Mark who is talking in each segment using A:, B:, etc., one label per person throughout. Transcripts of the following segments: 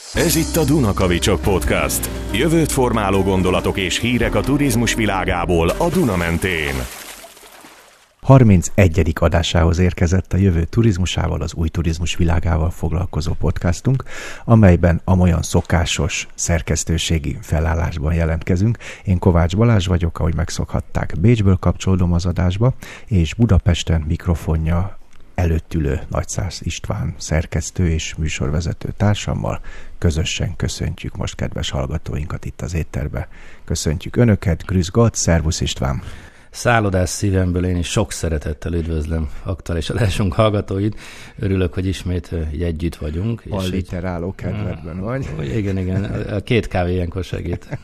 A: Ez itt a Dunakavicsok Podcast. Jövőt formáló gondolatok és hírek a turizmus világából a Duna mentén.
B: 31. adásához érkezett a jövő turizmusával, az új turizmus világával foglalkozó podcastunk, amelyben amolyan szokásos szerkesztőségi felállásban jelentkezünk. Én Kovács Balázs vagyok, ahogy megszokhatták, Bécsből kapcsolódom az adásba, és Budapesten mikrofonja előtt ülő Nagyszász István szerkesztő és műsorvezető társammal közösen köszöntjük most kedves hallgatóinkat itt az étterbe. Köszöntjük Önöket, grüß Gott, szervusz István!
C: Szállodás szívemből én is sok szeretettel üdvözlöm aktuális adásunk hallgatóit. Örülök, hogy ismét így együtt vagyunk.
B: Alliteráló kedvedben vagy.
C: Igen. A 2 kávé ilyenkor segít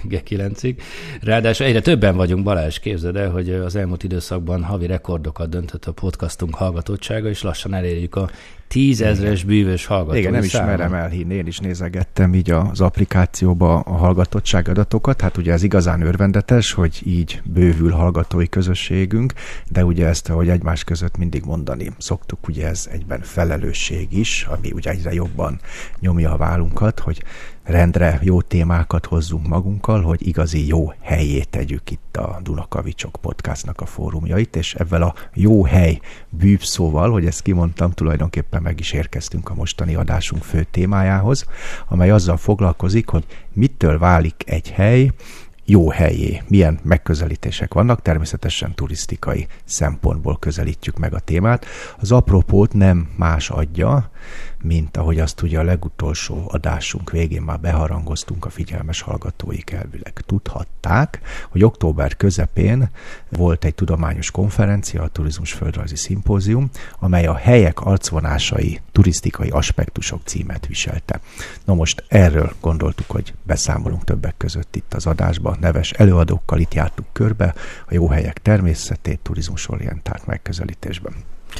C: 9-ig. Ráadásul egyre többen vagyunk, Balázs, képzeld el, hogy az elmúlt időszakban havi rekordokat döntött a podcastunk hallgatottsága, és lassan elérjük a 10 000-es bűvös hallgatói.
B: Igen, nem is merem elhinni, én is nézegettem így az applikációba a hallgatottság adatokat. Hát ugye ez igazán örvendetes, hogy így bővül hallgatói közösségünk, de ugye ezt, ahogy egymás között mindig mondani szoktuk, ugye ez egyben felelősség is, ami ugye egyre jobban nyomja a vállunkat, hogy rendre jó témákat hozzunk magunkkal, hogy igazi jó helyé tegyük itt a Dunakavicsok podcastnak a fórumjait, és ezzel a jó hely bűvszóval, hogy ezt kimondtam, tulajdonképpen meg is érkeztünk a mostani adásunk fő témájához, amely azzal foglalkozik, hogy mitől válik egy hely jó helyé, milyen megközelítések vannak, természetesen turisztikai szempontból közelítjük meg a témát. Az apropót nem más adja, mint ahogy azt ugye a legutolsó adásunk végén már beharangoztunk, a figyelmes hallgatóik elvileg tudhatták, hogy október közepén volt egy tudományos konferencia, a Turizmus Földrajzi Szimpózium, amely a helyek arcvonásai, turisztikai aspektusok címet viselte. Na most erről gondoltuk, hogy beszámolunk többek között itt az adásban, neves előadókkal itt jártuk körbe a jó helyek természetét turizmusorientált megközelítésben.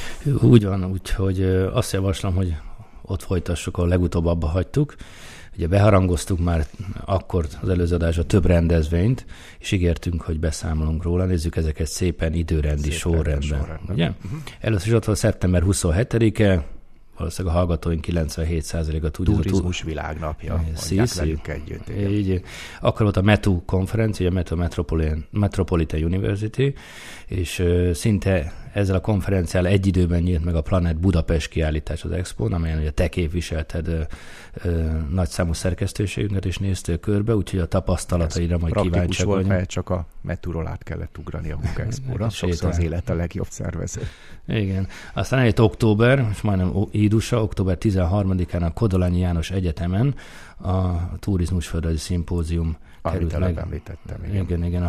C: Úgy van, úgyhogy azt javaslom, hogy ott folytassuk, ahol legutóbb abba hagytuk. Ugye beharangoztuk már akkor az előző adásra több rendezvényt, és ígértünk, hogy beszámolunk róla. Nézzük ezeket szépen időrendi sorrendben. Ugye? Először is ott van szeptember 27-e, valószínűleg a hallgatóink 97%-a tudja.
B: Turizmus világnapja. Mondják velük együtt.
C: Így. Akkor volt a METU konferencia, a METU Metropolitan University, és szinte ezzel a konferenciával egy időben nyílt meg a Planet Budapest kiállítás az Expón, amelyen ugye te képviselted nagyszámú szerkesztőségünket, és néztél körbe, úgyhogy a tapasztalataidra majd kíváncsiak
B: volt,
C: vagyunk.
B: mert csak a Metúról át kellett ugrani a Hook Expóra. Sokszor az élet a legjobb szervező.
C: Igen. Aztán eljött október, és majdnem ídusa, október 13-án a Kodolányi János Egyetemen a Turizmus Földrajzi Szimpózium került meg. Igen,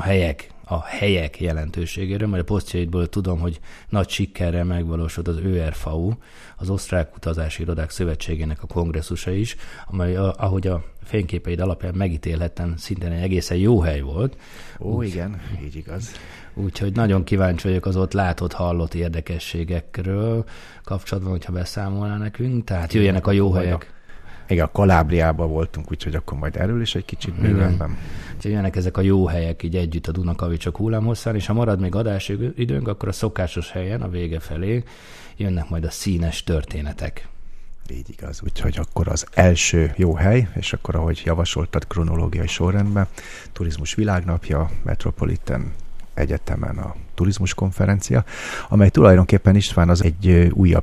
C: a helyek jelentőségéről, majd a posztjaidból tudom, hogy nagy sikerrel megvalósult az ÖRVU, az Osztrák Utazási Irodák Szövetségének a kongresszusa is, amely, ahogy a fényképeid alapján megítélhettem, szintén egy egészen jó hely volt.
B: Igen, így igaz.
C: Úgyhogy nagyon kíváncsi vagyok az ott látott, hallott érdekességekről kapcsolatban, hogyha beszámolnál nekünk, tehát jöjjenek a jó helyek.
B: Igen, a Kalábriában voltunk, úgyhogy akkor majd erről is egy kicsit bővenben.
C: Úgyhogy jönnek ezek a jó helyek így együtt a Dunakavicsok hullámhosszán, és ha marad még adásidőnk, akkor a szokásos helyen, a vége felé jönnek majd a színes történetek.
B: Így igaz, úgyhogy akkor az első jó hely, és akkor ahogy javasoltad kronológiai sorrendben, Turizmus Világnapja, Metropolitan Egyetemen a turizmus konferencia, amely tulajdonképpen István az egy újabb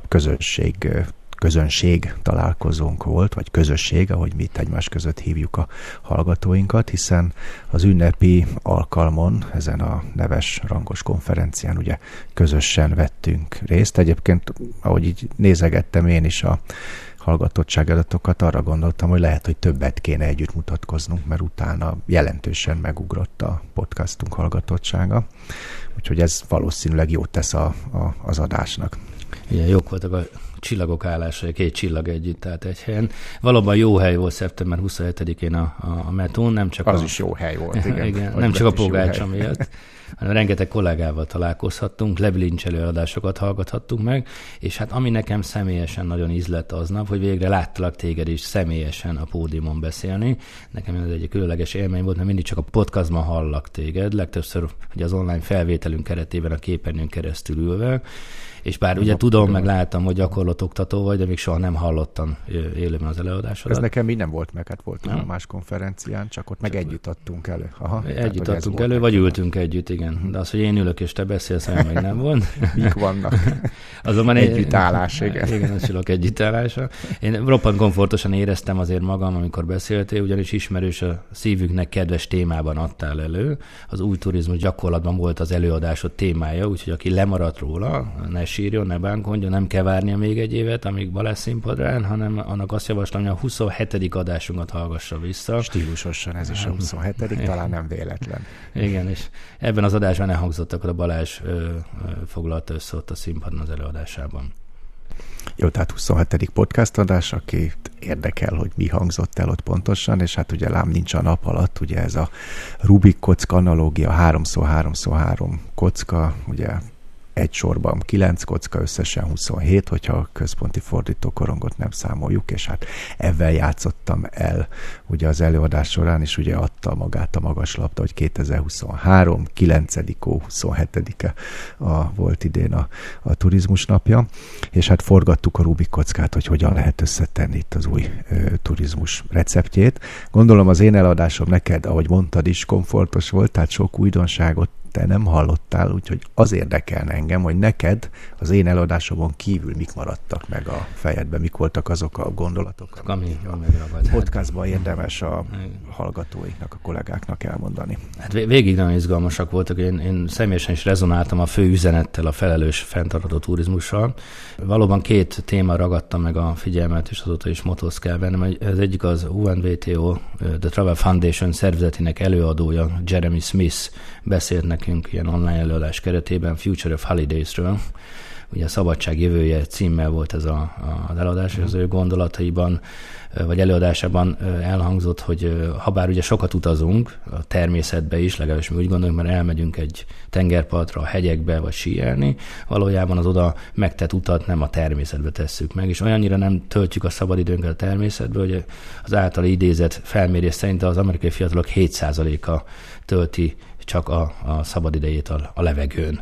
B: közönség találkozónk volt, vagy közösség, ahogy mi itt egymás között hívjuk a hallgatóinkat, hiszen az ünnepi alkalmon, ezen a neves rangos konferencián ugye közösen vettünk részt. Egyébként, ahogy így nézegettem én is a hallgatottságadatokat, arra gondoltam, hogy lehet, hogy többet kéne együtt mutatkoznunk, mert utána jelentősen megugrott a podcastunk hallgatottsága. Úgyhogy ez valószínűleg jót tesz az adásnak.
C: Igen, jók voltak a csillagok állásai, 2 csillag együtt, tehát egy helyen. Valóban jó hely volt szeptember 27-én a Metún, nem csak
B: az is jó hely volt, igen.
C: Igen, nem csak a pogácsa miatt. hanem rengeteg kollégával találkozhattunk, lebilincselő előadásokat hallgathattunk meg, és hát ami nekem személyesen nagyon ízlett aznap, hogy végre láttalak téged is személyesen a pódiumon beszélni. Nekem ez egy különleges élmény volt, mert mindig csak a podcastban hallak téged, legtöbbször hogy az online felvételünk keretében a képernyőn keresztül ülve, és bár ugye tudom, meg láttam, hogy gyakorlatoktató vagy, de még soha nem hallottam élőben az előadásodat.
B: Ez nekem így nem volt meg, hát voltunk a más konferencián, csak ott meg együtt adtunk elő.
C: Aha, együtt adtunk elő, vagy ültünk együtt, igen. De az, hogy én ülök és te beszélsz, olyan még nem volt.
B: Mik vannak? Azonban együttállás, igen.
C: Igen, az csillag együttállása. Én roppant komfortosan éreztem azért magam, amikor beszéltél, ugyanis ismerős a szívüknek kedves témában adtál elő. Az új turizmus gyakorlatban volt az előadásod témája, úgyhogy aki lemaradt róla, ne sírjon, ne bánkodjon, nem kell várnia még egy évet, amíg Balázs színpadrán, hanem annak azt javaslom, hogy a 27. adásunkat hallgassa vissza.
B: Stílusosan ez is a 27. talán nem véletlen.
C: Igen, és ebben az adásban elhangzottak, a Balázs foglalta össze ott a színpadon az előadásában.
B: Jó, tehát 27. podcast adás, akit érdekel, hogy mi hangzott el ott pontosan, és hát ugye lám nincs a nap alatt, ugye ez a Rubik kocka analógia, 3x3x3 kocka, ugye egy sorban 9 kocka, összesen 27, hogyha a központi fordítókorongot nem számoljuk, és hát ebben játszottam el ugye az előadás során, és ugye adta magát a magaslapta, hogy 2023, 9. 27-e volt idén a turizmus napja, és hát forgattuk a Rubik kockát, hogy hogyan lehet összetenni itt az új turizmus receptjét. Gondolom az én eladásom neked, ahogy mondtad is, komfortos volt, tehát sok újdonságot te nem hallottál, úgyhogy az érdekelne engem, hogy neked az én előadásomon kívül mik maradtak meg a fejedben, mik voltak azok a gondolatok,
C: ami
B: a podcastban érdemes a hallgatóiknak, a kollégáknak elmondani.
C: Hát végig nagyon izgalmasak voltak, én személyesen is rezonáltam a fő üzenettel, a felelős fenntartható turizmussal. Valóban 2 téma ragadta meg a figyelmet, és azóta is motoszkál bennem. Az egyik az UNWTO, The Travel Foundation szervezetének előadója, Jeremy Smith beszélt nekünk ilyen online előadás keretében Future of Holidays-ről. Ugye a szabadság jövője címmel volt ez az előadás, és az ő gondolataiban, vagy előadásában elhangzott, hogy habár ugye sokat utazunk a természetbe is, legalábbis mi úgy gondoljuk, mert elmegyünk egy tengerpartra, a hegyekbe, vagy síelni, valójában az oda megtett utat nem a természetbe tesszük meg, és olyannyira nem töltjük a szabadidőnket a természetbe, hogy az által idézett felmérés szerint az amerikai fiatalok 7%-a tölti csak a szabadidejét a levegőn.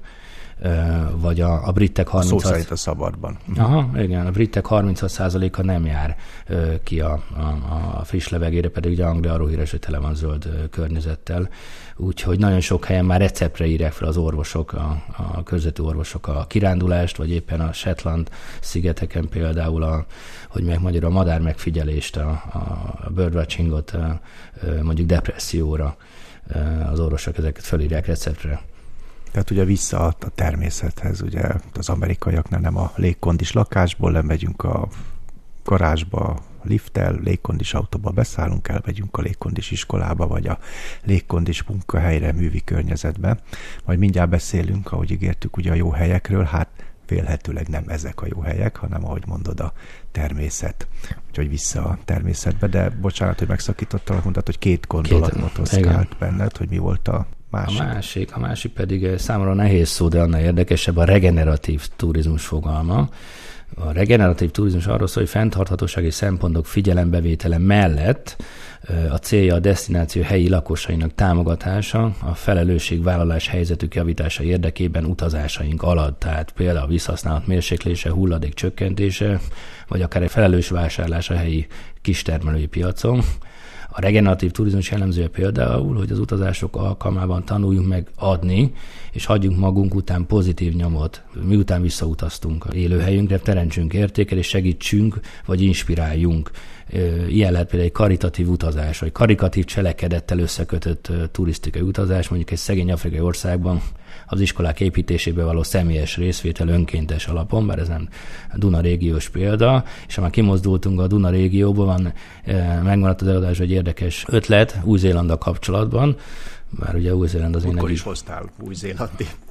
C: Vagy a britek 30%...
B: Szó szerint a szabadban.
C: Aha, igen, a britek 36%-a nem jár ki a friss levegére, pedig ugye Anglia arról híres, hogy tele van zöld környezettel. Úgyhogy nagyon sok helyen már receptre írják fel az orvosok, a körzetű orvosok a kirándulást, vagy éppen a Shetland szigeteken például, hogy magyarul a madár megfigyelést, a birdwatchingot mondjuk depresszióra az orvosok ezeket fölírják receptre.
B: Tehát ugye vissza a természethez, ugye az amerikaiaknál nem a légkondis lakásból, lemegyünk a garázsba, lifttel, légkondis autóba beszállunk, elmegyünk a légkondis iskolába, vagy a légkondis munkahelyre, művi környezetbe. Majd mindjárt beszélünk, ahogy ígértük, ugye a jó helyekről, hát vélhetőleg nem ezek a jó helyek, hanem ahogy mondod, a természet. Úgyhogy vissza a természetbe, de bocsánat, hogy megszakítottalak, mondtad, hogy 2 gondolat motoszkált benned, hogy mi volt a másik.
C: A másik pedig számomra nehéz szó, de annál érdekesebb a regeneratív turizmus fogalma. A regeneratív turizmus arról szól, hogy fenntarthatósági szempontok figyelembevétele mellett a célja a desztináció helyi lakosainak támogatása, a felelősségvállalás helyzetük javítása érdekében utazásaink alatt, tehát például a visszahasználat mérséklése, hulladék csökkentése, vagy akár egy felelős vásárlás a helyi kistermelői piacon. A regeneratív turizmus jellemzője például, hogy az utazások alkalmában tanuljunk meg adni, és hagyjunk magunk után pozitív nyomot, miután visszautaztunk élőhelyünkre, teremtsünk értéket, és segítsünk, vagy inspiráljunk. Ilyen lehet például egy karitatív utazás, vagy karitatív cselekedettel összekötött turisztikai utazás, mondjuk egy szegény afrikai országban az iskolák építésében való személyes részvétel önkéntes alapon, bár ez nem Duna régiós példa, és ha már kimozdultunk a Duna régióban, megmaradt az előadásban egy érdekes ötlet Új-Zélanddal kapcsolatban, bár ugye Új-Zéland az
B: Akkor is hoztál új-zélandi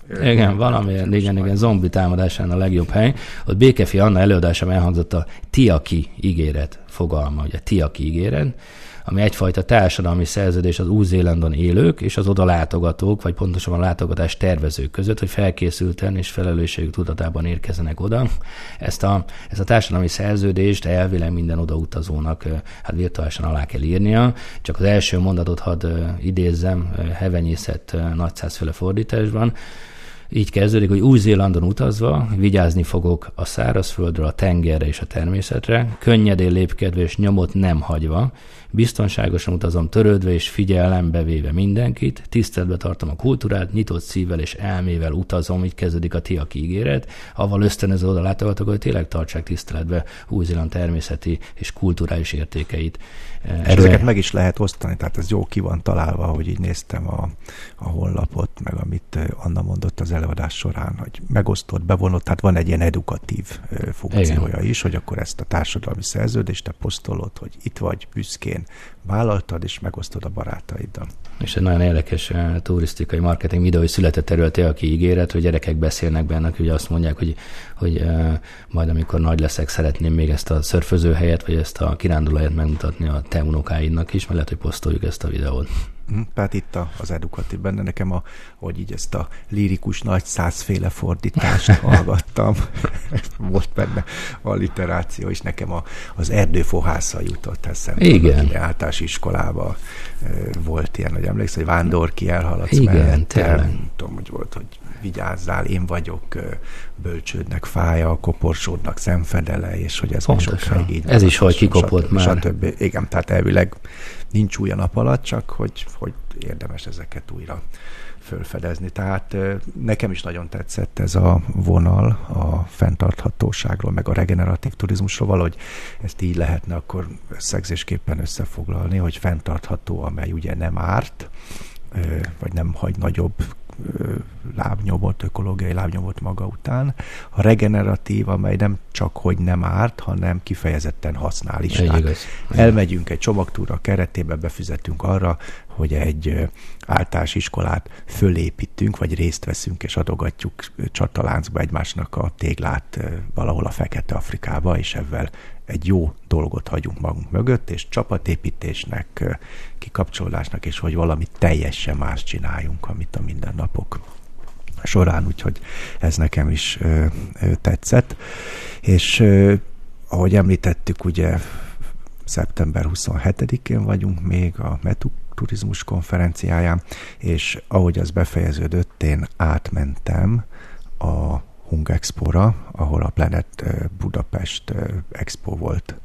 C: Igen, valami, igen, zombi támadásán a legjobb hely. Ott Békefi Anna előadásában elhangzott a Tiaki ígéret fogalma, ugye Tiaki ígéret, ami egyfajta társadalmi szerződés az Új-Zélandon élők és az oda látogatók, vagy pontosabban látogatás tervezők között, hogy felkészülten és felelősségük tudatában érkezzenek oda. Ezt a társadalmi szerződést elvileg minden odautazónak hát virtuálisan alá kell írnia. Csak az első mondatot hadd idézzem Hevenyészet nagyszázféle fordításban. Így kezdődik, hogy Új-Zélandon utazva vigyázni fogok a szárazföldről, a tengerre és a természetre, könnyedén lépkedve és nyomot nem hagyva, biztonságosan utazom törődve és figyelembe véve mindenkit, tiszteletbe tartom a kultúrát, nyitott szívvel és elmével utazom, így kezdődik a Tiaki ígéret, avval ösztönöző oda látogatók, hogy tényleg tartsák tiszteletbe Új-Zéland természeti és kulturális értékeit.
B: Ezeket meg is lehet osztani, tehát ez jó ki van találva, hogy így néztem a honlapot, meg amit Anna mondott az előadás során, hogy megosztott, bevonott, tehát van egy ilyen edukatív funkciója is, hogy akkor ezt a társadalmi szerződést te posztolod, hogy itt vagy, büszkén vállaltad, és megosztod a barátaiddal.
C: És egy nagyon érdekes turisztikai marketing videó is született erről a Tiaki ígéret, hogy gyerekek beszélnek benne, hogy azt mondják, hogy majd amikor nagy leszek, szeretném még ezt a szörfözőhelyet, vagy ezt a kirándulóhelyet megmutatni a te unokáidnak is, mert lehet, hogy posztoljuk ezt a videót.
B: Tehát itt az edukatív benne, nekem hogy így ezt a lirikus nagy 100-féle fordítást hallgattam. Volt benne alliteráció, és nekem az erdőfohásza jutott eszembe.
C: Igen.
B: Általános iskolában volt ilyen, hogy emlékszel, hogy vándorki elhaladsz
C: igen,
B: mellette. Nem tudom, hogy volt, hogy vigyázzál, én vagyok, bölcsődnek fája, koporsódnak szemfedele, és hogy ez
C: sokáig így ez is, hogy kikopott már.
B: Stb. Igen, tehát elvileg nincs új a nap alatt, csak hogy érdemes ezeket újra fölfedezni. Tehát nekem is nagyon tetszett ez a vonal a fenntarthatóságról, meg a regeneratív turizmusról, valahogy ezt így lehetne akkor szegzésképpen összefoglalni, hogy fenntartható, amely ugye nem árt, vagy nem hagy nagyobb lábnyomot, ökológiai lábnyomot maga után. A regeneratív, amely nem csak hogy nem árt, hanem kifejezetten használ is. Elmegyünk egy csomagtúra keretében, befizetünk arra, hogy egy általános iskolát fölépítünk, vagy részt veszünk, és adogatjuk csataláncba egymásnak a téglát valahol a Fekete-Afrikába, és ezzel egy jó dolgot hagyunk magunk mögött, és csapatépítésnek, kikapcsolódásnak, és hogy valami teljesen más csináljunk, amit a mindennapok során, úgyhogy ez nekem is tetszett. És ahogy említettük, ugye szeptember 27-én vagyunk még a METU turizmus konferenciáján, és ahogy az befejeződött, én átmentem a Hung Expo-ra, ahol a Planet Budapest Expo volt.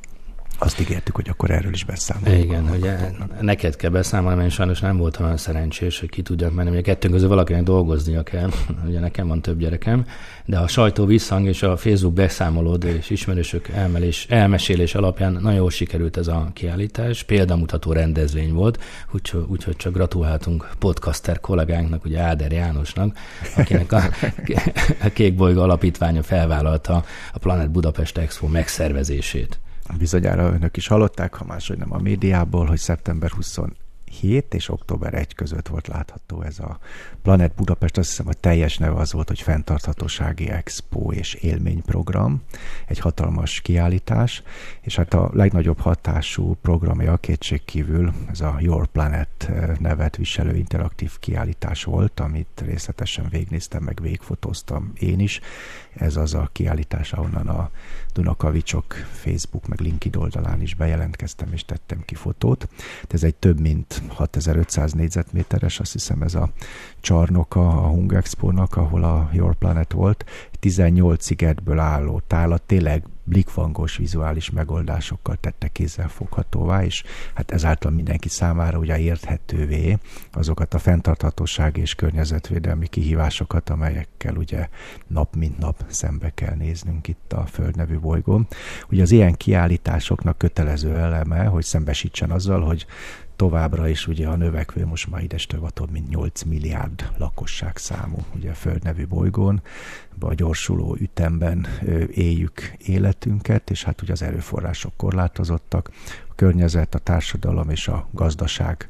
B: Azt ígértük, hogy akkor erről is beszámolunk.
C: Igen, ugye neked kell beszámolni, én sajnos nem voltam olyan szerencsés, hogy ki tudjak menni. Ugye kettőnk közül valakinek dolgoznia kell, ugye nekem van több gyerekem, de a sajtó visszhang és a Facebook beszámolód és ismerősök elmesélés alapján nagyon jól sikerült ez a kiállítás. Példamutató rendezvény volt, úgyhogy csak gratuláltunk podcaster kollégánknak, ugye Áder Jánosnak, akinek a Kékbolygó Alapítványa felvállalta a Planet Budapest Expo megszervezését.
B: Bizonyára önök is hallották, ha máshogy nem a médiából, hogy szeptember 27 és október 1 között volt látható ez a Planet Budapest. Azt hiszem, a teljes neve az volt, hogy Fenntarthatósági Expo és Élményprogram. Egy hatalmas kiállítás, és hát a legnagyobb hatású programja kétségkívül ez a Your Planet nevet viselő interaktív kiállítás volt, amit részletesen végignéztem, meg végigfotóztam én is. Ez az a kiállítás, ahonnan a Dunakavicsok Facebook meg LinkedIn oldalán is bejelentkeztem, és tettem ki fotót. De ez egy több mint 6500 négyzetméteres, azt hiszem ez a csarnoka a Hung Expo-nak, ahol a Your Planet volt. 18 szigetből álló tálat tényleg blikfangos vizuális megoldásokkal tette kézzelfoghatóvá, és hát ezáltal mindenki számára ugye érthetővé azokat a fenntarthatósági és környezetvédelmi kihívásokat, amelyekkel ugye nap mint nap szembe kell néznünk itt a Föld nevű bolygón. Ugye az ilyen kiállításoknak kötelező eleme, hogy szembesítsen azzal, hogy továbbra is ugye a növekvő, most már idestől több mint 8 milliárd lakosság számú ugye a Föld nevű bolygón, a gyorsuló ütemben éljük életünket, és hát ugye az erőforrások korlátozottak, a környezet, a társadalom és a gazdaság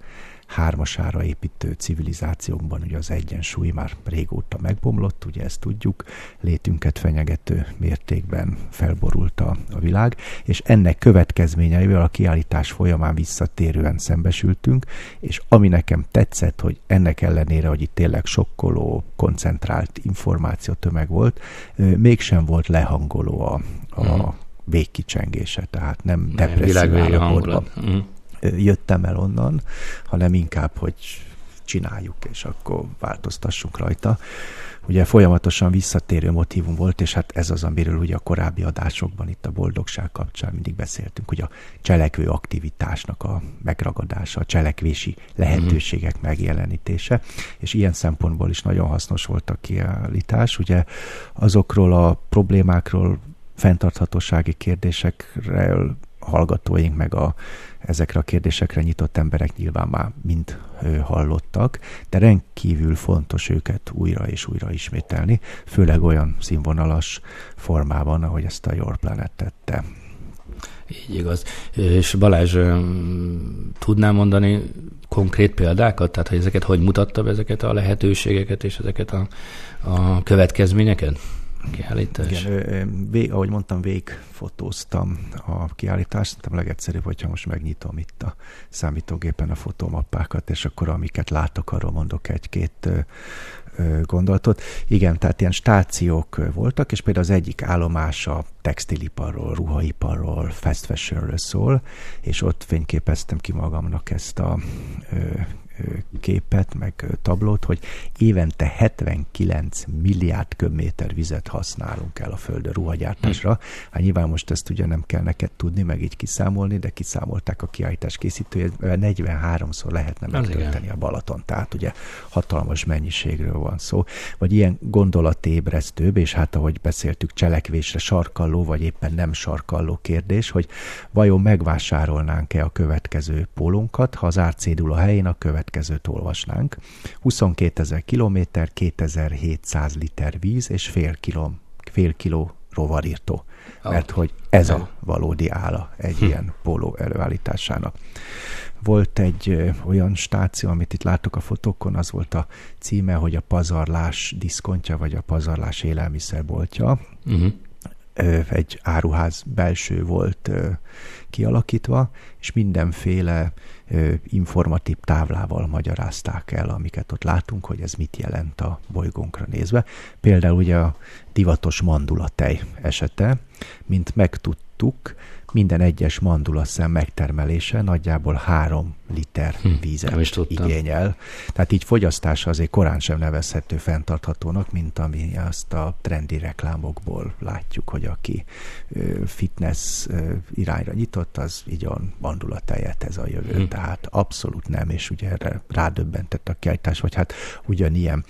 B: hármasára építő civilizációkban ugye az egyensúly már régóta megbomlott, ugye ezt tudjuk, létünket fenyegető mértékben felborult a világ, és ennek következményeivel a kiállítás folyamán visszatérően szembesültünk, és ami nekem tetszett, hogy ennek ellenére, hogy itt tényleg sokkoló, koncentrált információtömeg volt, mégsem volt lehangoló a végkicsengése, tehát nem depresszív állapotban jöttem el onnan, hanem inkább, hogy csináljuk, és akkor változtassunk rajta. Ugye folyamatosan visszatérő motívum volt, és hát ez az, amiről ugye a korábbi adásokban itt a boldogság kapcsán mindig beszéltünk, hogy a cselekvő aktivitásnak a megragadása, a cselekvési lehetőségek megjelenítése, és ilyen szempontból is nagyon hasznos volt a kiállítás. Ugye azokról a problémákról, fenntarthatósági kérdésekről hallgatóink meg ezekre a kérdésekre nyitott emberek nyilván már mind hallottak, de rendkívül fontos őket újra és újra ismételni, főleg olyan színvonalas formában, ahogy ezt a Your Planet tette.
C: Így igaz. És Balázs, tudnál mondani konkrét példákat? Tehát, hogy ezeket hogy mutatta be, ezeket a lehetőségeket és ezeket a következményeket? Kiállítás.
B: Igen, ahogy mondtam, végfotóztam a kiállítást. Szerintem legegyszerűbb, hogyha most megnyitom itt a számítógépen a fotómappákat, és akkor amiket látok, arról mondok egy-két gondolatot. Igen, tehát ilyen stációk voltak, és például az egyik állomás a textiliparról, ruhaiparról, fast fashionről szól, és ott fényképeztem ki magamnak ezt a képet, meg tablót, hogy évente 79 milliárd köbméter vizet használunk el a Földön ruhagyártásra. Hát nyilván most ezt ugye nem kell neked tudni, meg így kiszámolni, de kiszámolták a kiállítás készítője, 43-szor lehetne megtölteni a Balaton. Tehát ugye hatalmas mennyiségről van szó. Vagy ilyen gondolatébresztőbb, és hát ahogy beszéltük, cselekvésre sarkalló, vagy éppen nem sarkalló kérdés, hogy vajon megvásárolnánk-e a következő pólónkat, ha az árcédula helyén a következőt olvasnánk. 22 000 kilométer, 2700 liter víz és fél kiló rovarírtó. Mert hogy ez a valódi álla egy ilyen póló előállításának. Volt egy olyan stáció, amit itt látok a fotókon, az volt a címe, hogy a pazarlás diszkontja, vagy a pazarlás élelmiszerboltja. Egy áruház belső volt kialakítva, és mindenféle informatív táblával magyarázták el, amiket ott látunk, hogy ez mit jelent a bolygónkra nézve. Például ugye a divatos mandulatej esete, mint megtudtuk, minden egyes mandulaszem megtermelése nagyjából 3 liter vízet igényel. Tehát így fogyasztása azért korán sem nevezhető fenntarthatónak, mint ami azt a trendi reklámokból látjuk, hogy aki fitness irányra nyitott, az így a mandulatejet, ez a jövő. Tehát abszolút nem, és ugye erre rádöbbentett a kiállítás, vagy hát ugyanilyen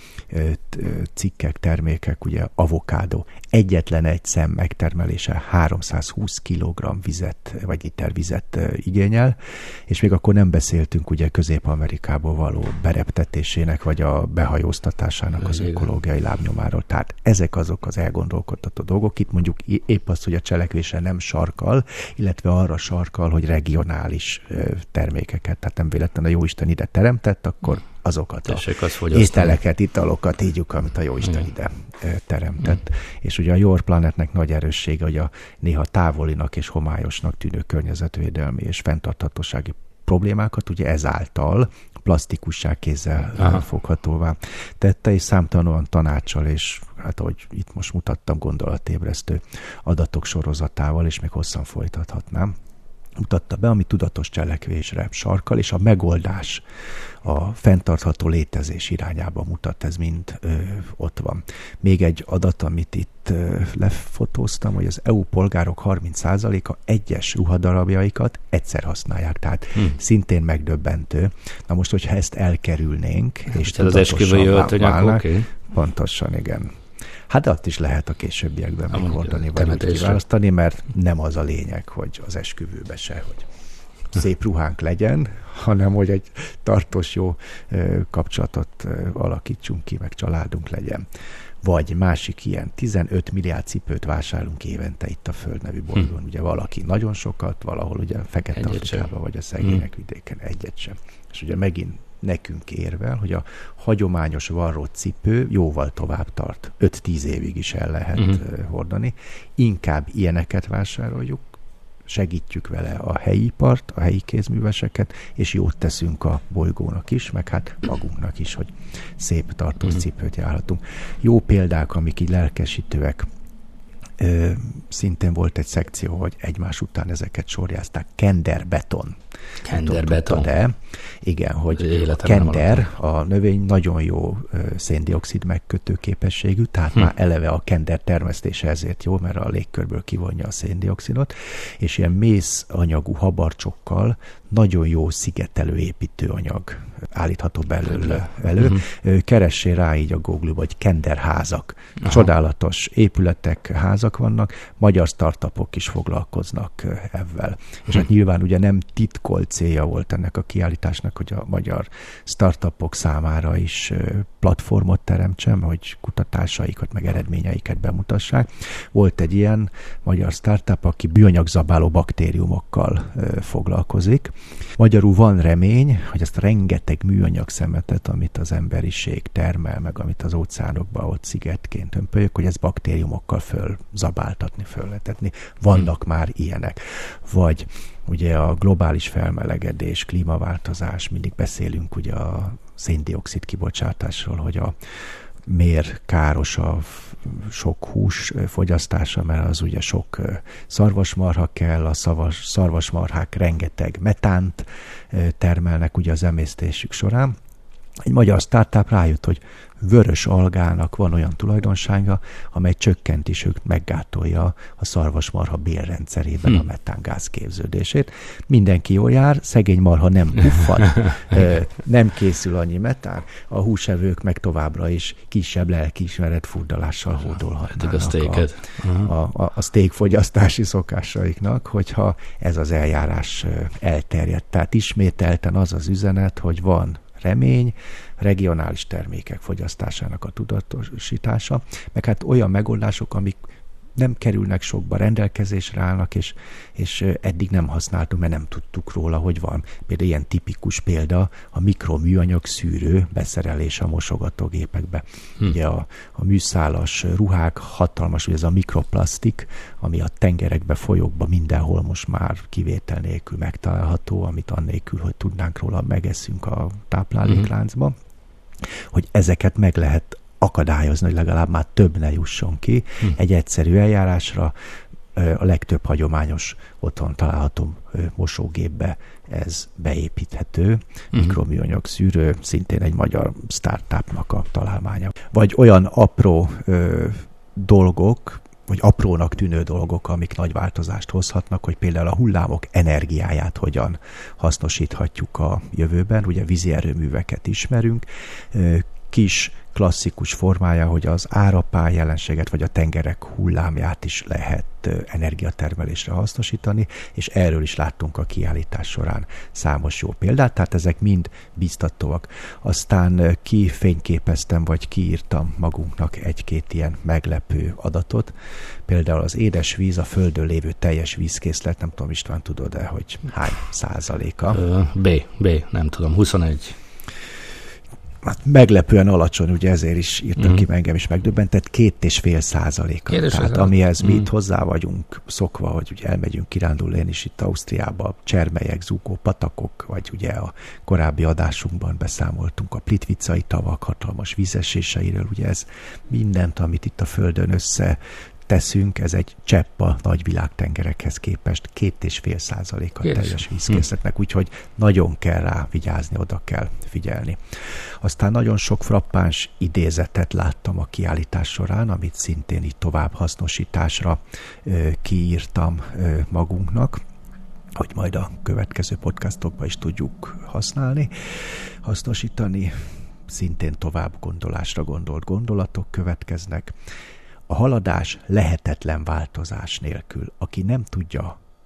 B: cikkek, termékek, ugye avokádó, egyetlen egy szem megtermelése 320 kg vizet, vagy liter vizet igényel, és még akkor nem beszéltünk ugye Közép-Amerikából való bereptetésének, vagy a behajóztatásának az ökológiai lábnyomáról. Tehát ezek azok az elgondolkodtató dolgok. Itt mondjuk épp az, hogy a cselekvésre nem sarkal, illetve arra sarkal, hogy regionális termékeket, tehát nem véletlenül a Jóisten ide teremtett, akkor azokat a ételeket, italokat ígyuk, amit a Jóisten ide teremtett. És ugye a Your Planetnek nagy erőssége, hogy a néha távolinak és homályosnak tűnő környezetvédelmi és fenntarthatósági problémákat ugye ezáltal plastikussá, kézzel foghatóvá tette, és számtalanul tanácssal, és hát ahogy itt most mutattam, gondolatébresztő adatok sorozatával, és még hosszan folytathatnám, mutatta be, ami tudatos cselekvésre sarkal, és a megoldás a fenntartható létezés irányába mutat, ez mind ott van. Még egy adat, amit itt lefotóztam, hogy az EU polgárok 30%-a egyes ruhadarabjaikat egyszer használják, tehát szintén megdöbbentő. Na most, hogyha ezt elkerülnénk, és tudatosan válnák, pontosan, igen. Hát azt is lehet a későbbiekben megoldani, vagy úgy kiválasztani, mert nem az a lényeg, hogy az esküvőbe se, hogy szép ruhánk legyen, hanem hogy egy tartós jó kapcsolatot alakítsunk ki, meg családunk legyen. Vagy másik ilyen, 15 milliárd cipőt vásárolunk évente itt a Föld nevű bolygón. Ugye valaki nagyon sokat, valahol ugye Fekete-Afrikában vagy a szegények vidéken egyet sem. És ugye megint nekünk érvel, hogy a hagyományos varrott cipő jóval tovább tart. 5-10 évig is el lehet hordani. Inkább ilyeneket vásároljuk, segítjük vele a helyi ipart, a helyi kézműveseket, és jót teszünk a bolygónak is, meg hát magunknak is, hogy szép tartós cipőt járhatunk. Jó példák, amik így lelkesítőek. Szintén volt egy szekció, hogy egymás után ezeket sorjázták. Kenderbeton.
C: Kenderbeton.
B: De igen, hogy a kender, a növény nagyon jó széndioxid megkötő képességű, tehát már eleve a kender termesztése ezért jó, mert a légkörből kivonja a széndioxidot, és ilyen mész anyagú habarcsokkal nagyon jó szigetelő építőanyag állítható belőle elő. Keressél rá így a Google-ba, hogy kenderházak. Csodálatos épületek, házak vannak, magyar startupok is foglalkoznak ezzel. És hát nyilván ugye nem titkolt célja volt ennek a kiállításnak, hogy a magyar startupok számára is platformot teremtsen, hogy kutatásaikat, meg eredményeiket bemutassák. Volt egy ilyen magyar startup, aki műanyagzabáló baktériumokkal foglalkozik. Magyarul van remény, hogy ezt rengeteg műanyag szemetet, amit az emberiség termel, meg amit az óceánokban ott szigetként hömpölyök, hogy ezt baktériumokkal fölzabáltatni, fölletetni. Vannak már ilyenek. Vagy ugye a globális felmelegedés, klímaváltozás, mindig beszélünk ugye a széndioxid kibocsátásról, hogy miért káros a sok hús fogyasztása, mert az ugye sok szarvasmarha kell, a szarvasmarhák rengeteg metánt termelnek ugye az emésztésük során. Egy magyar startup rájött, hogy vörös algának van olyan tulajdonsága, amely csökkenti, sőt meggátolja a szarvasmarha bélrendszerében a metángáz képződését. Mindenki jól jár, szegény marha nem puffad, nem készül annyi metán, a húsevők meg továbbra is kisebb lelkiismeret furdalással hódolhatnának a steak fogyasztási szokásaiknak, hogyha ez az eljárás elterjedt. Tehát ismételten az az üzenet, hogy van remény, regionális termékek fogyasztásának a tudatosítása, meg hát olyan megoldások, amik nem kerülnek sokba, rendelkezésre állnak, és eddig nem használtunk, mert nem tudtuk róla, hogy van. Például ilyen tipikus példa a mikroműanyag szűrő beszerelés a mosogatógépekbe. Ugye a műszálas ruhák hatalmas, ugye ez a mikroplasztik, ami a tengerekbe, folyókba mindenhol most már kivétel nélkül megtalálható, amit annélkül, hogy tudnánk róla, megeszünk a táplálékláncba, hogy ezeket meg lehet akadályozni, hogy legalább már több ne jusson ki. Egy egyszerű eljárásra a legtöbb hagyományos otthon található mosógépbe ez beépíthető. Mikroműanyag szűrő, szintén egy magyar startupnak a találmánya. Vagy olyan apró dolgok, vagy aprónak tűnő dolgok, amik nagy változást hozhatnak, hogy például a hullámok energiáját hogyan hasznosíthatjuk a jövőben. Ugye vízi erőműveket ismerünk, kis klasszikus formája, hogy az árapály jelenséget, vagy a tengerek hullámját is lehet energiatermelésre hasznosítani, és erről is láttunk a kiállítás során számos jó példát, tehát ezek mind biztatóak. Aztán kifényképeztem, vagy kiírtam magunknak egy-két ilyen meglepő adatot. Például az édesvíz, a Földön lévő teljes vízkészlet, nem tudom, István, tudod-e, hogy hány százaléka?
C: B, nem tudom, 21.
B: Hát meglepően alacsony, ugye ezért is írtam ki, engem is megdöbbentett, 2,5%. Tehát amihez mi itt hozzá vagyunk szokva, hogy ugye elmegyünk kirándulni, én is itt Ausztriába, csermelyek, zúgó patakok, vagy ugye a korábbi adásunkban beszámoltunk a plitvicai tavak hatalmas vízeséseiről, ugye ez mindent, amit itt a Földön teszünk, ez egy csepp a nagy világtengerekhez képest, 2,5% a teljes vízkészletnek, úgyhogy nagyon kell rá vigyázni, oda kell figyelni. Aztán nagyon sok frappáns idézetet láttam a kiállítás során, amit szintén így tovább hasznosításra kiírtam magunknak, hogy majd a következő podcastokban is tudjuk használni, hasznosítani. Szintén tovább gondolásra gondolt gondolatok következnek. A haladás lehetetlen változás nélkül. Aki nem tudja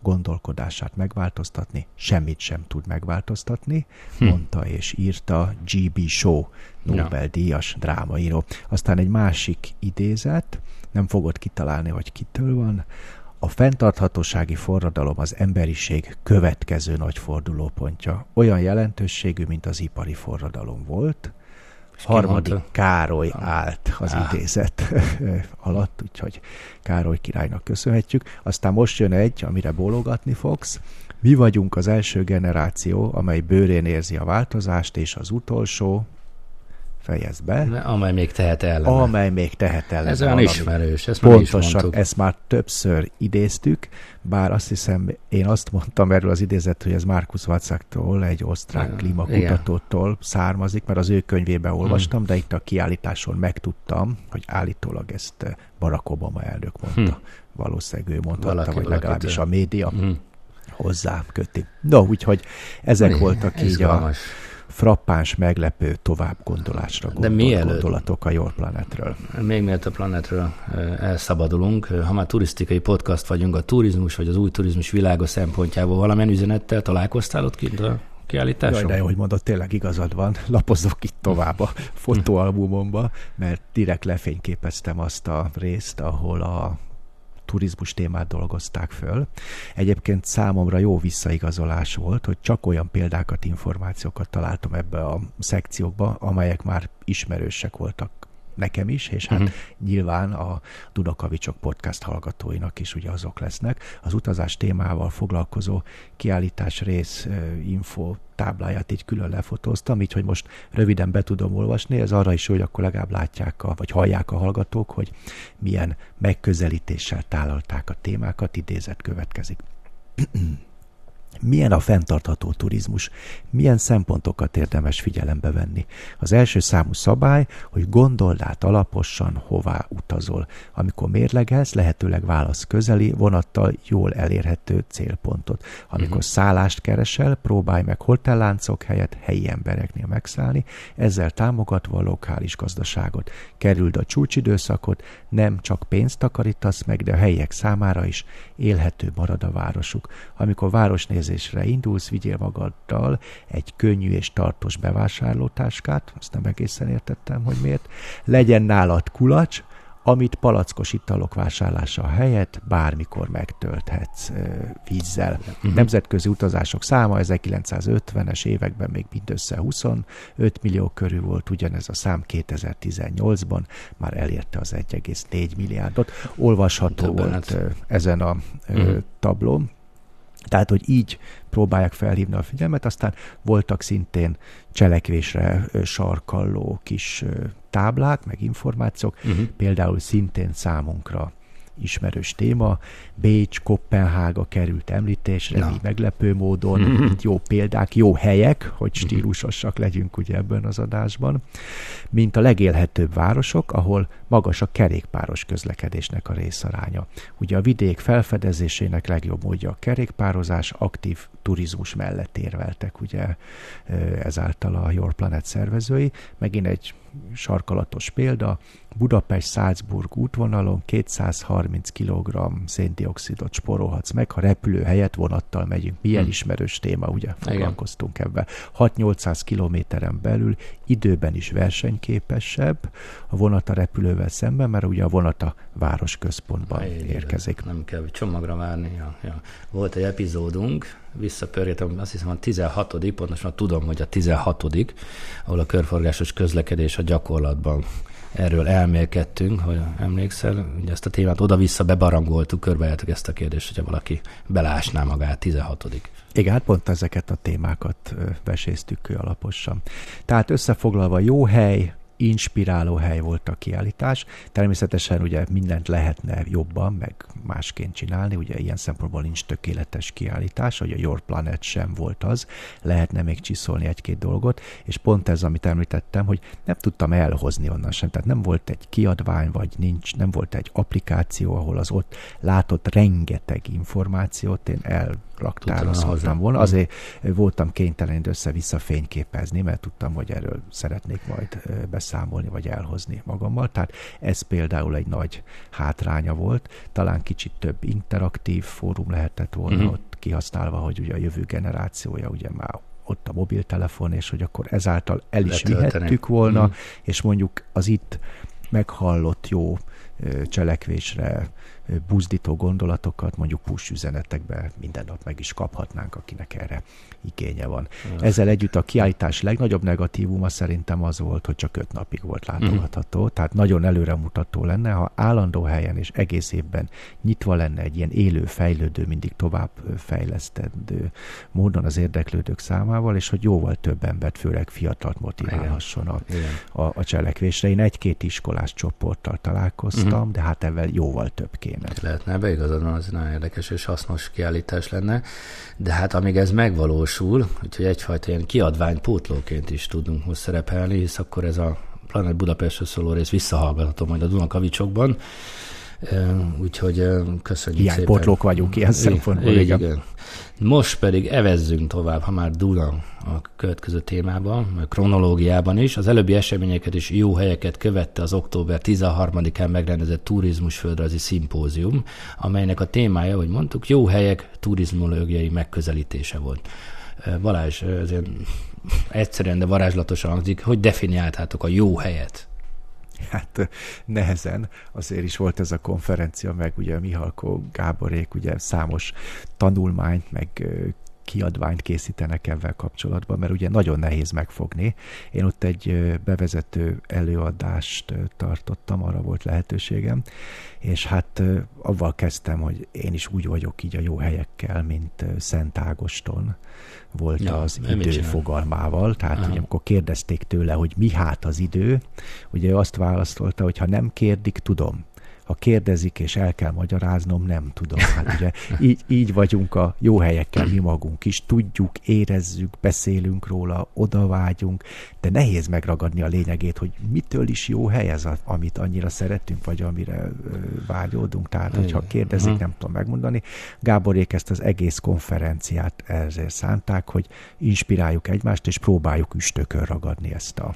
B: gondolkodását megváltoztatni, semmit sem tud megváltoztatni, mondta és írta G.B. Shaw, Nobel-díjas drámaíró. Aztán egy másik idézet, nem fogod kitalálni, hogy kitől van. A fenntarthatósági forradalom az emberiség következő nagy fordulópontja. Olyan jelentőségű, mint az ipari forradalom volt. Harmadik Károly állt az idézet alatt, úgyhogy Károly királynak köszönhetjük. Aztán most jön egy, amire bólogatni fogsz. Mi vagyunk az első generáció, amely bőrén érzi a változást, és az utolsó, fejezd be.
C: Amely még tehet ellene.
B: Amely még tehet ellene.
C: Ez olyan ismerős, ezt már is mondtuk.
B: Ezt már többször idéztük, bár azt hiszem, én azt mondtam erről az idézet, hogy ez Markus Vacsaktól, egy osztrák klímakutatótól származik, mert az ő könyvében olvastam, de itt a kiállításon megtudtam, hogy állítólag ezt Barack Obama elnök mondta. Valószínűleg ő mondhatta, vagy legalábbis a média hozzá köti. No, úgyhogy ezek voltak így a frappáns, meglepő, tovább gondolásra gondolatok a Your Planetről.
C: Még mielőtt a Planetről elszabadulunk, ha már turisztikai podcast vagyunk, a turizmus vagy az új turizmus világa szempontjából valamilyen üzenettel találkoztál ott kint a kiállításon?
B: Jaj, de ahogy mondod, tényleg igazad van, lapozok itt tovább a fotóalbumomba, mert direkt lefényképeztem azt a részt, ahol a turizmus témát dolgozták föl. Egyébként számomra jó visszaigazolás volt, hogy csak olyan példákat, információkat találtam ebbe a szekciókba, amelyek már ismerősek voltak nekem is, és hát nyilván a Dunakavicsok podcast hallgatóinak is ugye azok lesznek. Az utazás témával foglalkozó kiállítás rész info tábláját így külön lefotóztam, így hogy most röviden be tudom olvasni, ez arra is, hogy akkor legalább látják, vagy hallják a hallgatók, hogy milyen megközelítéssel tálalták a témákat, idézet következik. Milyen a fenntartható turizmus? Milyen szempontokat érdemes figyelembe venni? Az első számú szabály, hogy gondold át alaposan, hová utazol. Amikor mérlegelsz, lehetőleg válasz közeli, vonattal jól elérhető célpontot. Amikor szállást keresel, próbálj meg hotelláncok helyett helyi embereknél megszállni, ezzel támogatva a lokális gazdaságot. Kerüld a csúcsidőszakot, nem csak pénzt takarítasz meg, de a helyiek számára is élhető marad a városuk. Amikor városnézésre indulsz, vigyél magaddal egy könnyű és tartós bevásárlótáskát, azt nem egészen értettem, hogy miért. Legyen nálad kulacs, amit palackos italok vásárlása helyett bármikor megtölthetsz vízzel. Nemzetközi utazások száma 1950-es években még mindössze 25 millió körül volt, ugyanez a szám 2018-ban már elérte az 1,4 milliárdot. Olvasható volt ezen a tablón. Tehát, hogy így próbálják felhívni a figyelmet, aztán voltak szintén cselekvésre sarkalló kis táblák, meg információk, például szintén számunkra ismerős téma, Bécs, Koppenhága került említésre, így meglepő módon, jó példák, jó helyek, hogy stílusosak legyünk ugye ebben az adásban, mint a legélhetőbb városok, ahol magas a kerékpáros közlekedésnek a részaránya. Ugye a vidék felfedezésének legjobb módja a kerékpározás, aktív turizmus mellett érveltek ugye ezáltal a Your Planet szervezői. Megint egy sarkalatos példa, Budapest-Salzburg útvonalon 230 kg széndioxidot spórolhatsz meg, ha repülő helyett vonattal megyünk. Milyen ismerős téma, ugye? Foglalkoztunk ebben. 6-800 kilométeren belül időben is versenyképesebb a vonat a repülővel szemben, mert ugye a vonat a városközpontban érkezik.
C: Nem kell csomagra várni. Ja. Volt egy epizódunk, visszapörgetem, azt hiszem a 16. pontosan tudom, hogy a 16. ahol a körforgásos közlekedés a gyakorlatban. Erről elmélkedtünk, hogy emlékszel, ugye ezt a témát oda-vissza bebarangoltuk, körbejeltük ezt a kérdést, hogyha valaki belásná magát, 16.
B: Igen, hát pont ezeket a témákat veséztük alaposan. Tehát összefoglalva jó hely, inspiráló hely volt a kiállítás. Természetesen ugye mindent lehetne jobban, meg másként csinálni, ugye ilyen szempontból nincs tökéletes kiállítás, hogy a Your Planet sem volt az, lehetne még csiszolni egy-két dolgot, és pont ez, amit említettem, hogy nem tudtam elhozni onnan sem, tehát nem volt egy kiadvány, vagy nem volt egy applikáció, ahol az ott látott rengeteg információt én raktárra szoktam volna. Azért voltam kénytelen össze-vissza fényképezni, mert tudtam, hogy erről szeretnék majd beszámolni, vagy elhozni magammal. Tehát ez például egy nagy hátránya volt. Talán kicsit több interaktív fórum lehetett volna ott kihasználva, hogy ugye a jövő generációja ugye már ott a mobiltelefon, és hogy akkor ezáltal el is vihettük volna, és mondjuk az itt meghallott jó cselekvésre buzdító gondolatokat mondjuk push üzenetekbe minden nap meg is kaphatnánk, akinek erre igénye van. Ezzel együtt a kiállítás legnagyobb negatívuma szerintem az volt, hogy csak 5 napig volt látogatható, tehát nagyon előremutató lenne, ha állandó helyen és egész évben nyitva lenne egy ilyen élő, fejlődő, mindig tovább fejlesztendő módon az érdeklődők számával, és hogy jóval több embert, főleg fiatalt motiválhasson a cselekvésre. Én 1-2 iskolás csoporttal találkoztam, de hát ebben jóval több kéne.
C: Lehetne, be igazad van, az nagyon érdekes és hasznos kiállítás lenne, de hát amíg ez megvalósul, úgyhogy egyfajta ilyen kiadványpótlóként is tudunk most szerepelni, hisz akkor ez a Planet Budapestről szóló rész visszahallgatható majd a Dunakavicsokban, úgyhogy köszönjük szépen.
B: Hiánypótlók vagyunk ilyen szempontból.
C: Igen. Most pedig evezzünk tovább, ha már Duna a következő témában, a kronológiában is. Az előbbi eseményeket és jó helyeket követte az október 13-án megrendezett turizmusföldrajzi szimpózium, amelynek a témája, hogy mondtuk, jó helyek turizmológiai megközelítése volt. Balázs, ezért egyszerűen, de varázslatosan hangzik, hogy definiáltátok a jó helyet?
B: Hát nehezen, azért is volt ez a konferencia, meg ugye Mihalko Gáborék ugye számos tanulmányt, meg kiadványt készítenek ebben kapcsolatban, mert ugye nagyon nehéz megfogni. Én ott egy bevezető előadást tartottam, arra volt lehetőségem, és hát avval kezdtem, hogy én is úgy vagyok így a jó helyekkel, mint Szent Ágoston volt az idő fogalmával, tehát ugye, amikor kérdezték tőle, hogy mi hát az idő, ugye ő azt válaszolta, hogy ha nem kérdik, tudom. Ha kérdezik, és el kell magyaráznom, nem tudom. Hát ugye így vagyunk a jó helyekkel mi magunk is. Tudjuk, érezzük, beszélünk róla, odavágyunk, de nehéz megragadni a lényegét, hogy mitől is jó hely ez, amit annyira szeretünk, vagy amire vágyódunk. Tehát, hogyha kérdezik, nem tudom megmondani. Gáborék ezt az egész konferenciát ezért szánták, hogy inspiráljuk egymást, és próbáljuk üstökön ragadni ezt a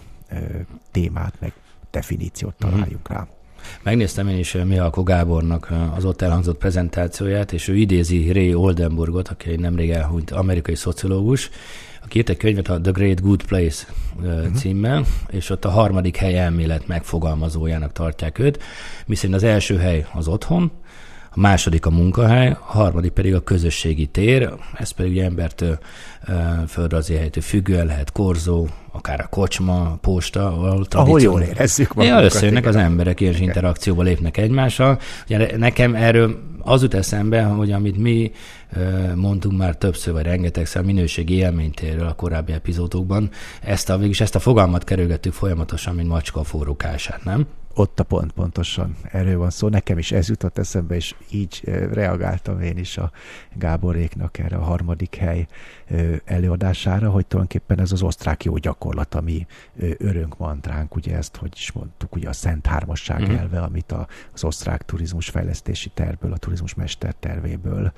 B: témát, meg definíciót találjunk rá.
C: Megnéztem én is Mihalko Gábornak az ott elhangzott prezentációját, és ő idézi Ray Oldenburgot, aki egy nemrég elhunyt amerikai szociológus, aki írt egy könyvet a The Great Good Place címmel, és ott a 3. hely elmélet megfogalmazójának tartják őt, miszerint az első hely az otthon, a második a munkahely, a harmadik pedig a közösségi tér, ez pedig ugye embertől, földrajzi helytől függően lehet korzó, akár a kocsma, a posta,
B: ahol jól érezzük magunkat.
C: Összejönnek az emberek, és interakcióba lépnek egymással. Ugye nekem erről az jut eszembe, hogy amit mi mondtunk már többször, vagy rengetegszer minőségi élménytérről a korábbi epizódokban, ezt a fogalmat kerülgettük folyamatosan, mint macska a forró kását, nem?
B: Ott a pont, pontosan erről van szó. Nekem is ez jutott eszembe, és így reagáltam én is a Gáboréknak erre a 3. hely előadására, hogy tulajdonképpen ez az osztrák jó gyakorlat, ami örönkmantránk, ugye ezt, hogy is mondtuk, ugye a Szent Hármasság elve, amit az osztrák turizmusfejlesztési tervből, a turizmus mestertervéből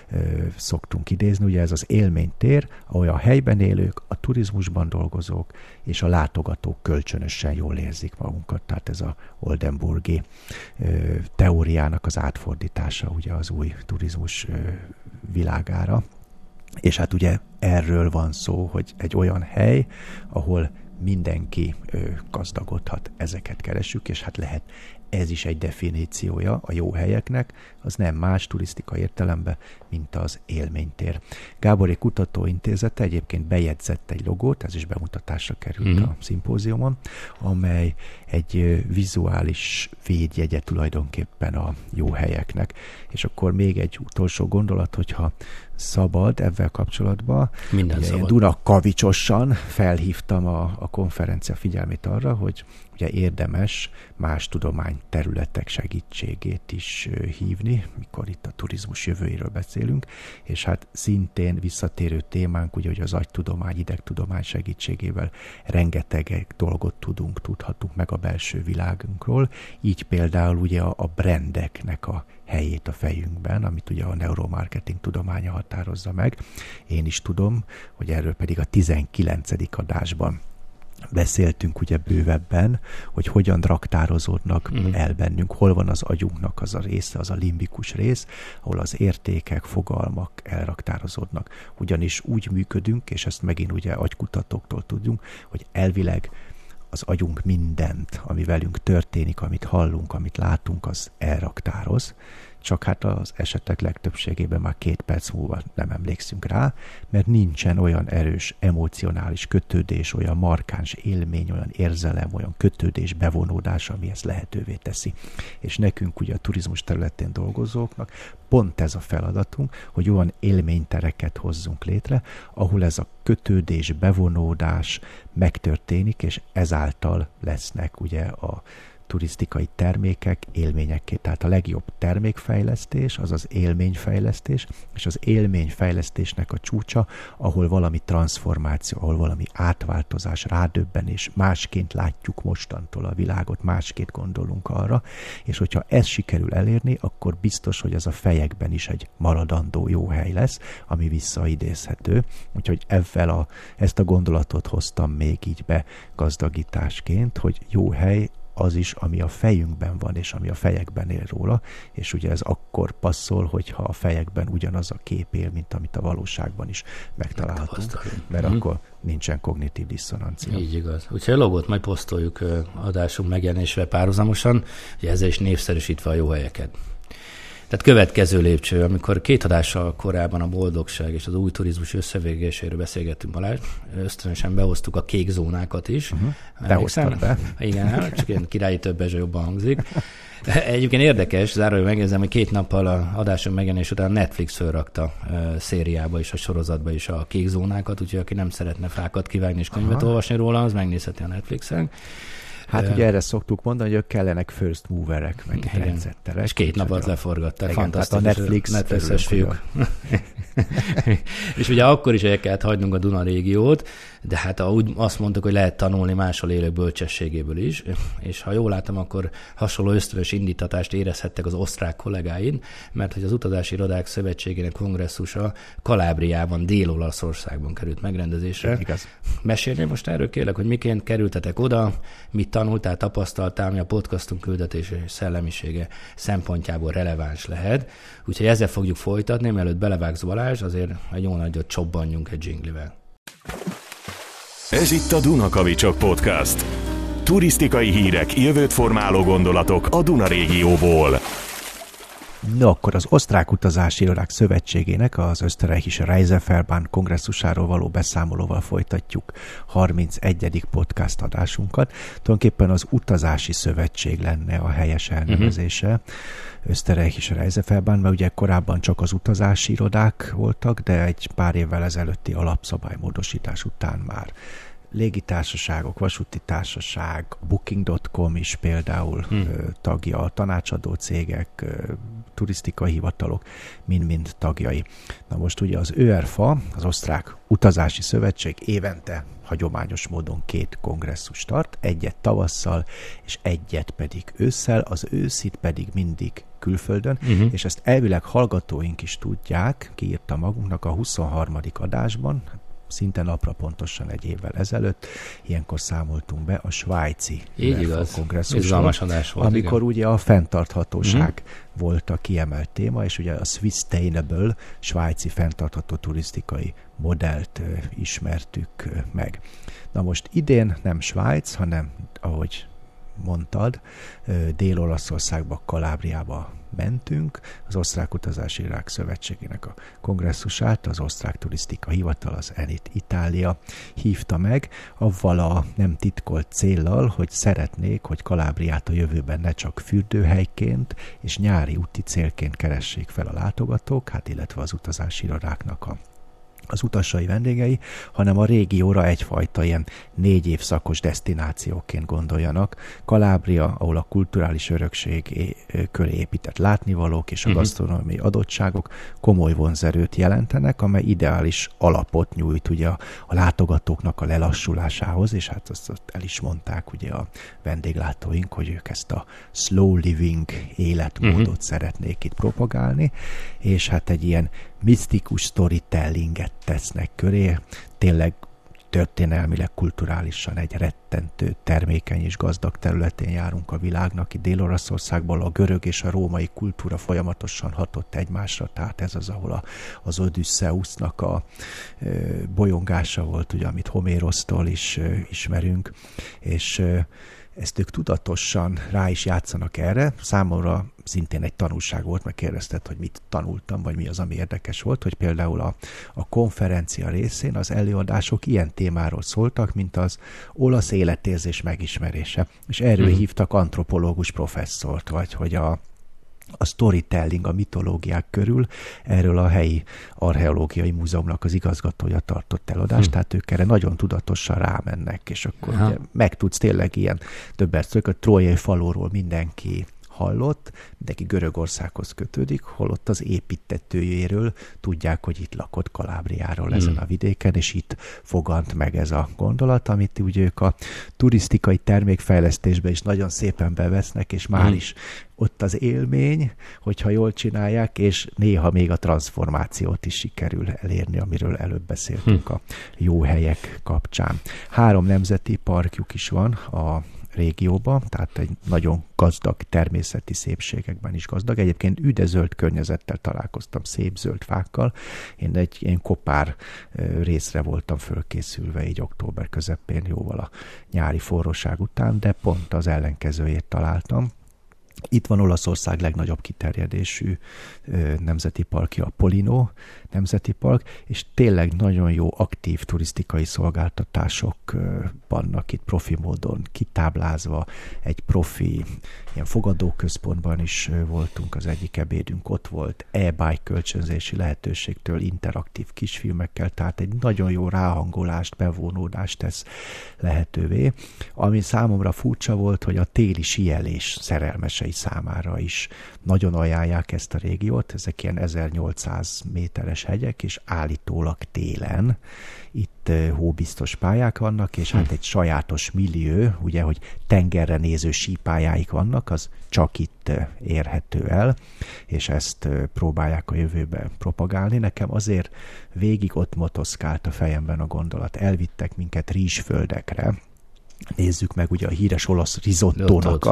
B: szoktunk idézni. Ugye ez az élménytér, ahol a helyben élők, a turizmusban dolgozók és a látogatók kölcsönösen jól érzik magunkat. Tehát ez a oldenburgi teóriának az átfordítása ugye az új turizmus világára. És hát ugye erről van szó, hogy egy olyan hely, ahol mindenki gazdagodhat, ezeket keresünk, és hát lehet ez is egy definíciója a jó helyeknek, az nem más turisztikai értelemben, mint az élménytér. Gáborék Kutatóintézete egyébként bejegyzett egy logót, ez is bemutatásra került a szimpóziumon, amely egy vizuális védjegye tulajdonképpen a jó helyeknek. És akkor még egy utolsó gondolat, hogyha szabad ebben kapcsolatban.
C: Minden szabad.
B: Én Dunakavicsosan felhívtam a konferencia figyelmét arra, hogy ugye érdemes más tudomány területek segítségét is hívni, mikor itt a turizmus jövőjéről beszélünk, és hát szintén visszatérő témánk, ugye, hogy az agytudomány, idegtudomány segítségével rengeteg dolgot tudhatunk meg a belső világunkról, így például ugye a brandeknek a helyét a fejünkben, amit ugye a neuromarketing tudománya határozza meg. Én is tudom, hogy erről pedig a 19. adásban beszéltünk ugye bővebben, hogy hogyan raktározódnak el bennünk, hol van az agyunknak az a része, az a limbikus rész, ahol az értékek, fogalmak elraktározódnak. Ugyanis úgy működünk, és ezt megint ugye agykutatóktól tudjunk, hogy elvileg az agyunk mindent, ami velünk történik, amit hallunk, amit látunk, az elraktároz, csak hát az esetek legtöbbségében már 2 perc múlva nem emlékszünk rá, mert nincsen olyan erős emocionális kötődés, olyan markáns élmény, olyan érzelem, olyan kötődés, bevonódás, ami ezt lehetővé teszi. És nekünk ugye a turizmus területén dolgozóknak pont ez a feladatunk, hogy olyan élménytereket hozzunk létre, ahol ez a kötődés, bevonódás megtörténik, és ezáltal lesznek ugye a turisztikai termékek élményekké. Tehát a legjobb termékfejlesztés, az az élményfejlesztés, és az élményfejlesztésnek a csúcsa, ahol valami transformáció, ahol valami átváltozás, rádöbbenés, másként látjuk mostantól a világot, másként gondolunk arra, és hogyha ezt sikerül elérni, akkor biztos, hogy ez a fejekben is egy maradandó jó hely lesz, ami visszaidézhető. Úgyhogy ezt a gondolatot hoztam még így be gazdagításként, hogy jó hely az is, ami a fejünkben van, és ami a fejekben él róla, és ugye ez akkor passzol, hogyha a fejekben ugyanaz a kép él, mint amit a valóságban is megtalálhatunk, mert akkor nincsen kognitív diszonancia.
C: Így igaz. Úgyhogy a logót majd posztoljuk adásunk megjelenésre párhuzamosan, ugye ezzel is népszerűsítve a jó helyeket. Tehát következő lépcső, amikor 2 adással korábban a boldogság és az új turizmus összevégéséről beszélgettünk, Balázs, ösztönösen behoztuk a kék zónákat is.
B: Behoztad be.
C: Igen, csak ilyen királyi többezse jobban hangzik. Egyébként érdekes, zárójelben megjegyzem, hogy 2 nappal a adásunk megjelenés után Netflix fölrakta szériába és a sorozatba is a kék zónákat, úgyhogy aki nem szeretne fákat kivágni és könyvet olvasni róla, az megnézheti a Netflixen.
B: Hát ugye erre szoktuk mondani, hogy ők kellenek first moverek, meg trendsetterek.
C: És 2 napot leforgatták.
B: Igen, fantasztikus. Hát a
C: Netflixes fiúk. És ugye akkor is el kellett hagynunk a Duna régiót, de hát úgy azt mondtuk, hogy lehet tanulni máshol élők bölcsességéből is, és ha jól látom, akkor hasonló ösztönös indítatást érezhettek az osztrák kollégáin, mert hogy az Utazási Irodák Szövetségének kongresszusa Kalábriában, Dél-Olaszországban került megrendezésre.
B: Igaz.
C: Mesélnél most erről kérlek, hogy miként kerültetek oda, mit tanultál, tapasztaltál, ami a podcastunk küldetése és szellemisége szempontjából releváns lehet. Úgyhogy ezzel fogjuk folytatni, mielőtt belevágsz Balázs, azért egy jó nagyot csobbanjunk egy dzsinglivel.
A: Ez itt a Dunakavicsok Podcast. Turisztikai hírek, jövőt formáló gondolatok a Duna régióból.
B: No, akkor az Osztrák Utazási Irodák Szövetségének az Österreichische Reiseverband kongresszusáról való beszámolóval folytatjuk 31. podcast adásunkat. Tulajdonképpen az Utazási Szövetség lenne a helyes elnevezése. Österreichische Reiseverband, mert ugye korábban csak az utazási irodák voltak, de egy pár évvel ezelőtti alapszabálymódosítás után már légitársaságok, vasúti társaság, Booking.com is például tagja, a tanácsadó cégek, turisztikai hivatalok mind-mind tagjai. Na most ugye az ÖRFA, az Osztrák Utazási Szövetség évente hagyományos módon 2 kongresszus tart, egyet tavasszal, és egyet pedig ősszel, az őszit pedig mindig külföldön, és ezt elvileg hallgatóink is tudják, kiírta magunknak a 23. adásban, szinte napra pontosan egy évvel ezelőtt, ilyenkor számoltunk be a svájci kongresszusról, amikor ugye a fenntarthatóság volt a kiemelt téma, és ugye a Swisstainable svájci fenntartható turisztikai modellt ismertük meg. Na most idén nem Svájc, hanem, ahogy mondtad, Dél-Olaszországba, Kalábriába mentünk, az Osztrák Utazási Irodák Szövetségének a kongresszusát, az Osztrák Turisztika Hivatal, az ENIT Itália hívta meg, avval a nem titkolt céllal, hogy szeretnék, hogy Kalábriát a jövőben ne csak fürdőhelyként és nyári úti célként keressék fel a látogatók, hát illetve az utazási irodáknak a az utasai vendégei, hanem a régióra egyfajta ilyen 4 évszakos desztinációként gondoljanak. Kalábria, ahol a kulturális örökség köré épített látnivalók és a gasztronómiai adottságok komoly vonzerőt jelentenek, amely ideális alapot nyújt ugye a látogatóknak a lelassulásához, és hát azt el is mondták ugye a vendéglátóink, hogy ők ezt a slow living életmódot szeretnék itt propagálni, és hát egy ilyen misztikus storytellinget tesznek köré, tényleg történelmileg, kulturálisan egy rettentő, termékeny és gazdag területén járunk a világnak. Itt Dél-Oroszországból a görög és a római kultúra folyamatosan hatott egymásra, tehát ez az, ahol az Odüsszeusznak a bolyongása volt, ugye, amit Homérosztól is ismerünk, és ezt ők tudatosan rá is játszanak erre. Számomra szintén egy tanulság volt, meg kérdezted, hogy mit tanultam, vagy mi az, ami érdekes volt, hogy például a konferencia részén az előadások ilyen témáról szóltak, mint az olasz életérzés megismerése. És erről hívtak antropológus professzort, vagy hogy a storytelling, a mitológiák körül erről a helyi archeológiai múzeumnak az igazgatója tartott eladást, tehát ők erre nagyon tudatosan rámennek, és akkor ugye megtudsz tényleg ilyen többet, a trójai faluról mindenki hallott, mindenki Görögországhoz kötődik, holott az építtetőjéről tudják, hogy itt lakott Kalábriáról ezen a vidéken, és itt fogant meg ez a gondolat, amit úgy ők a turisztikai termékfejlesztésbe is nagyon szépen bevesznek, és már is ott az élmény, hogyha jól csinálják, és néha még a transformációt is sikerül elérni, amiről előbb beszéltünk a jó helyek kapcsán. 3 nemzeti parkjuk is van a régióban, tehát egy nagyon gazdag természeti szépségekben is gazdag. Egyébként üdezöld környezettel találkoztam, szép zöld fákkal. Én egy ilyen kopár részre voltam fölkészülve, így október közepén, jóval a nyári forróság után, de pont az ellenkezőjét találtam. Itt van Olaszország legnagyobb kiterjedésű nemzeti parkja, a Pollino nemzeti park, és tényleg nagyon jó aktív turisztikai szolgáltatások vannak itt profi módon kitáblázva. Egy profi ilyen fogadóközpontban is voltunk, az egyik ebédünk ott volt, e-bike kölcsönzési lehetőségtől interaktív kisfilmekkel, tehát egy nagyon jó ráhangolást, bevonódást tesz lehetővé. Ami számomra furcsa volt, hogy a téli síelés szerelmesei számára is nagyon ajánlják ezt a régiót, ezek ilyen 1800 méteres hegyek, és állítólag télen itt hóbiztos pályák vannak, és hát egy sajátos millió, ugye, hogy tengerre néző sípályáik vannak, az csak itt érhető el, és ezt próbálják a jövőben propagálni. Nekem azért végig ott motoszkált a fejemben a gondolat. Elvittek minket rizsföldekre, nézzük meg ugye a híres olasz risottónak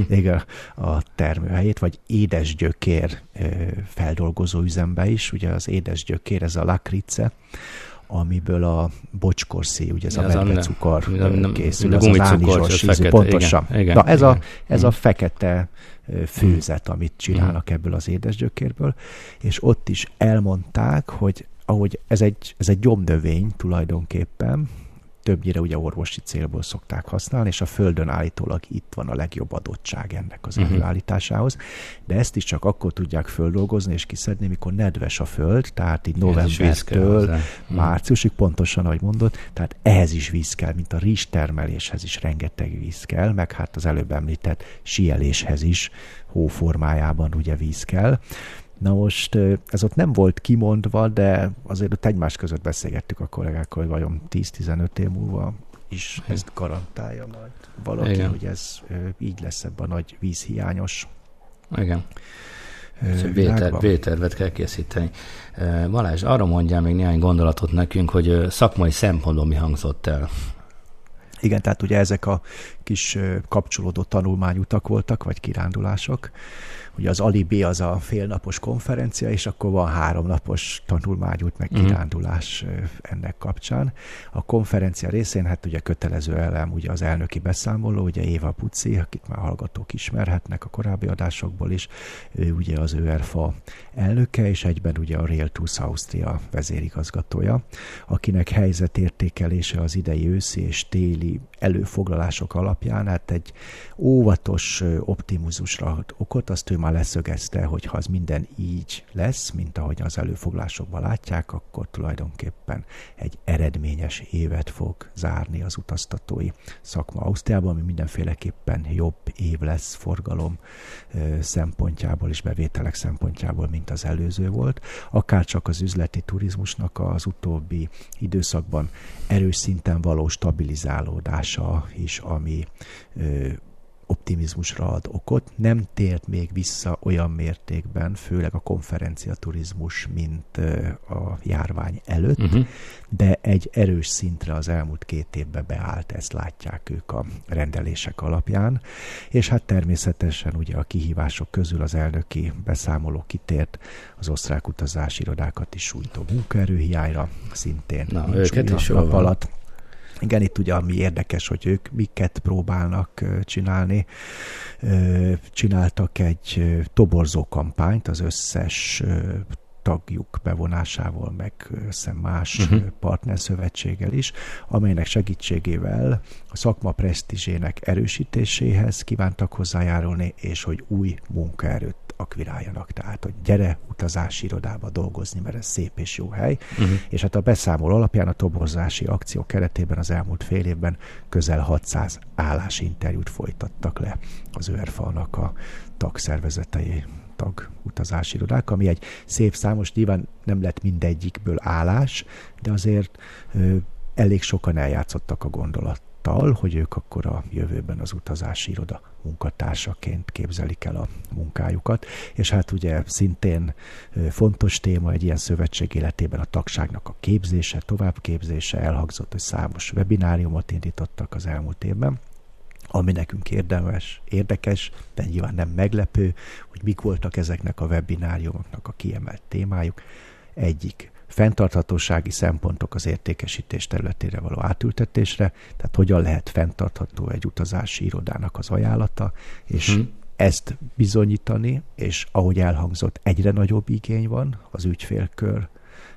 B: a termőhelyét, vagy édesgyökér feldolgozó üzembe is, ugye az édesgyökér, ez a lakrice, amiből a bocskorszi, ugye ez a medvecukor készül, az ánizsos ízű, pontosan. Igen, na ez a fekete főzet, amit csinálnak ebből az édesgyökérből, és ott is elmondták, hogy ahogy ez egy gyomnövény tulajdonképpen, többnyire ugye orvosi célból szokták használni, és a Földön állítólag itt van a legjobb adottság ennek az előállításához, de ezt is csak akkor tudják földolgozni és kiszedni, mikor nedves a Föld, tehát így novembertől márciusig, pontosan ahogy mondod, tehát ehhez is víz kell, mint a rizstermeléshez is rengeteg víz kell, meg hát az előbb említett síeléshez is hóformájában ugye víz kell. Na most ez ott nem volt kimondva, de azért ott egymás között beszélgettük a kollégákkal, hogy vajon 10-15 év múlva is ezt garantálja majd valaki, igen, hogy ez így lesz ebben a nagy vízhiányos.
C: Igen. B-tervet kell készíteni. Balázs, arra mondjál még néhány gondolatot nekünk, hogy szakmai szempontból mi hangzott el.
B: Igen, tehát ugye ezek a kis kapcsolódó tanulmányutak voltak, vagy kirándulások. Ugye az alibi az a félnapos konferencia, és akkor van 3 napos tanulmányút, meg kirándulás ennek kapcsán. A konferencia részén, hát ugye kötelező elem ugye az elnöki beszámoló, ugye Éva Pucci, akit már hallgatók ismerhetnek a korábbi adásokból is, ő ugye az ÖRFA elnöke, és egyben ugye a Rail Tours Austria vezérigazgatója, akinek helyzetértékelése az idei őszi és téli előfoglalások alapján alapján, hát egy óvatos optimizmusra ad okot, azt ő már leszögezte, hogy ha az minden így lesz, mint ahogy az előfoglásokban látják, akkor tulajdonképpen egy eredményes évet fog zárni az utaztatói szakma Ausztriában, ami mindenféleképpen jobb év lesz forgalom szempontjából és bevételek szempontjából, mint az előző volt. Akár csak az üzleti turizmusnak az utóbbi időszakban erős szinten való stabilizálódása is, ami optimizmusra ad okot. Nem tért még vissza olyan mértékben, főleg a konferenciaturizmus, mint a járvány előtt, de egy erős szintre az elmúlt 2 évben beállt, ezt látják ők a rendelések alapján, és hát természetesen ugye a kihívások közül az elnöki beszámoló kitért az osztrák utazási irodákat is sújtó munkaerőhiányra, szintén
C: őket is
B: nap alatt. Igen, itt ugye ami érdekes, hogy ők miket próbálnak csinálni. Csináltak egy toborzó kampányt az összes tagjuk bevonásával, meg más partnerszövetséggel is, amelynek segítségével a szakma presztízsének erősítéséhez kívántak hozzájárulni, és hogy új munkaerőt akviráljanak. Tehát, hogy gyere utazási irodába dolgozni, mert ez szép és jó hely. És hát a beszámoló alapján a toborzási akció keretében az elmúlt fél évben közel 600 állásinterjút folytattak le az ÖRFA-nak a tagszervezetei, utazási irodák, ami egy szép számos, nyilván nem lett mindegyikből állás, de azért elég sokan eljátszottak a gondolattal, hogy ők akkor a jövőben az utazási iroda munkatársaként képzelik el a munkájukat, és hát ugye szintén fontos téma egy ilyen szövetség életében a tagságnak a képzése, továbbképzése. Elhangzott, hogy számos webináriumot indítottak az elmúlt évben, ami nekünk érdekes, de nyilván nem meglepő, hogy mik voltak ezeknek a webináriumoknak a kiemelt témájuk. Egyik, fenntarthatósági szempontok az értékesítés területére való átültetésre, tehát hogyan lehet fenntartható egy utazási irodának az ajánlata, és ezt bizonyítani, és ahogy elhangzott, egyre nagyobb igény van az ügyfélkör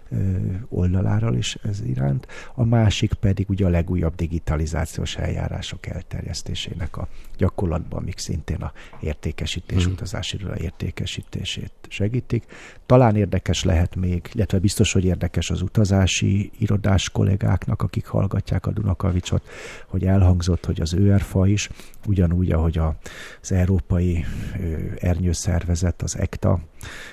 B: oldaláról is ez iránt. A másik pedig ugye a legújabb digitalizációs eljárások elterjesztésének a gyakorlatban, amik szintén a értékesítés, utazási iroda értékesítését segítik. Talán érdekes lehet még, illetve biztos, hogy érdekes az utazási irodás kollégáknak, akik hallgatják a Dunakavicsot, hogy elhangzott, hogy az ÖRFA is, ugyanúgy, ahogy az Európai Ernyőszervezet, az ECTA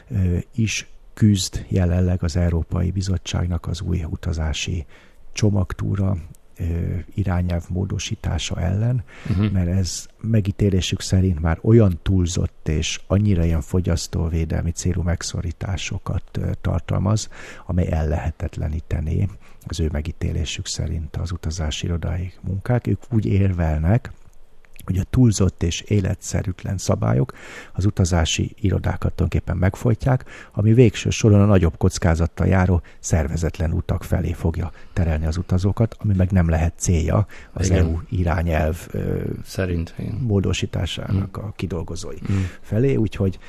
B: is küzd jelenleg az Európai Bizottságnak az új utazási csomagtúra irányelv módosítása ellen, mert ez megítélésük szerint már olyan túlzott és annyira ilyen fogyasztóvédelmi célú megszorításokat tartalmaz, amely ellehetetlenítené az ő megítélésük szerint az utazási irodai munkák. Ők úgy érvelnek, hogy a túlzott és életszerűtlen szabályok az utazási irodákat tulajdonképpen megfojtják, ami végső soron a nagyobb kockázattal járó szervezetlen utak felé fogja terelni az utazókat, ami meg nem lehet célja az EU irányelv
C: szerint
B: módosításának a kidolgozói felé, úgyhogy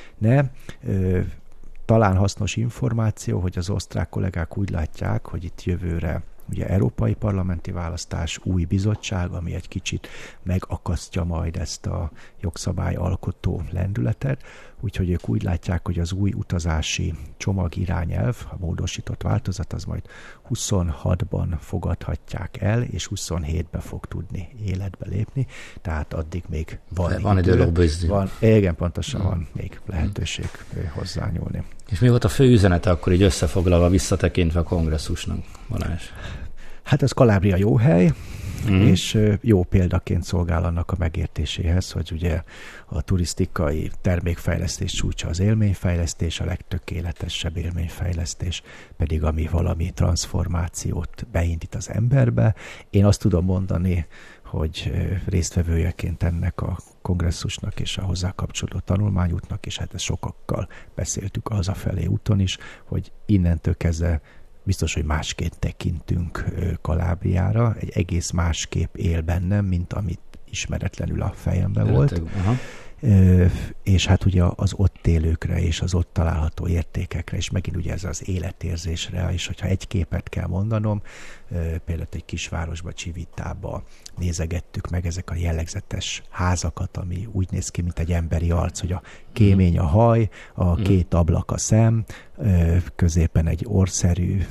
B: talán hasznos információ, hogy az osztrák kollégák úgy látják, hogy itt jövőre ugye európai parlamenti választás, új bizottság, ami egy kicsit megakasztja majd ezt a jogszabályalkotó lendületet, úgyhogy ők úgy látják, hogy az új utazási csomagirányelv, a módosított változat, az majd 26-ban fogadhatják el, és 27-ben fog tudni életbe lépni, tehát addig még van
C: idő lobbizni.
B: Igen, pontosan van még lehetőség hozzányúlni.
C: És mi volt a fő üzenete akkor így összefoglalva, visszatekintve a kongresszusnak, Balázs?
B: Hát az Kalábria jó hely, és jó példaként szolgál annak a megértéséhez, hogy ugye a turisztikai termékfejlesztés csúcsa az élményfejlesztés, a legtökéletesebb élményfejlesztés pedig ami valami transformációt beindít az emberbe. Én azt tudom mondani, hogy résztvevőjeként ennek a kongresszusnak és a hozzá kapcsolódó tanulmányútnak, és hát ezt sokakkal beszéltük az a felé úton is, hogy innentől kezdve biztos, hogy másként tekintünk Kalábriára, egy egész másképp él bennem, mint amit ismeretlenül a fejemben volt. és hát ugye az ott élőkre és az ott található értékekre, és megint ugye ez az életérzésre, és hogyha egy képet kell mondanom, például egy kisvárosba, Civitába nézegettük meg ezek a jellegzetes házakat, ami úgy néz ki, mint egy emberi arc, hogy a kémény a haj, a két ablak a szem, középen egy orrszerű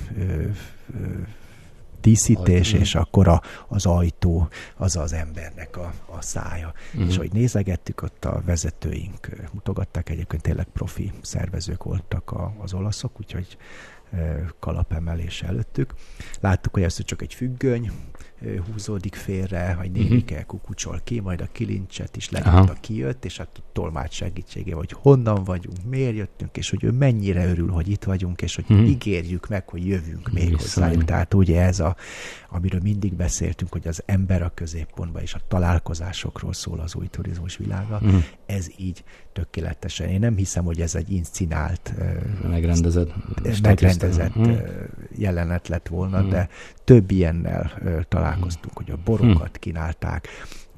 B: díszítés, és akkor az ajtó az az embernek a szája. És ahogy nézegettük, ott a vezetőink mutogatták, egyébként tényleg profi szervezők voltak az olaszok, úgyhogy kalapemelés előttük. Láttuk, hogy ez csak egy függöny húzódik félre, vagy némike kukucsol ki, majd a kilincset is lenyomta, kijött, és hát tolmács segítségével, hogy honnan vagyunk, miért jöttünk, és hogy ő mennyire örül, hogy itt vagyunk, és hogy ígérjük meg, hogy jövünk még hozzájuk. Tehát ugye ez amiről mindig beszéltünk, hogy az ember a középpontban, és a találkozásokról szól az új turizmus világa, ez így tökéletesen. Én nem hiszem, hogy ez egy inscinált, megrendezett jelenet lett volna, de több ilyennel találkoztunk, hogy a borokat kínálták,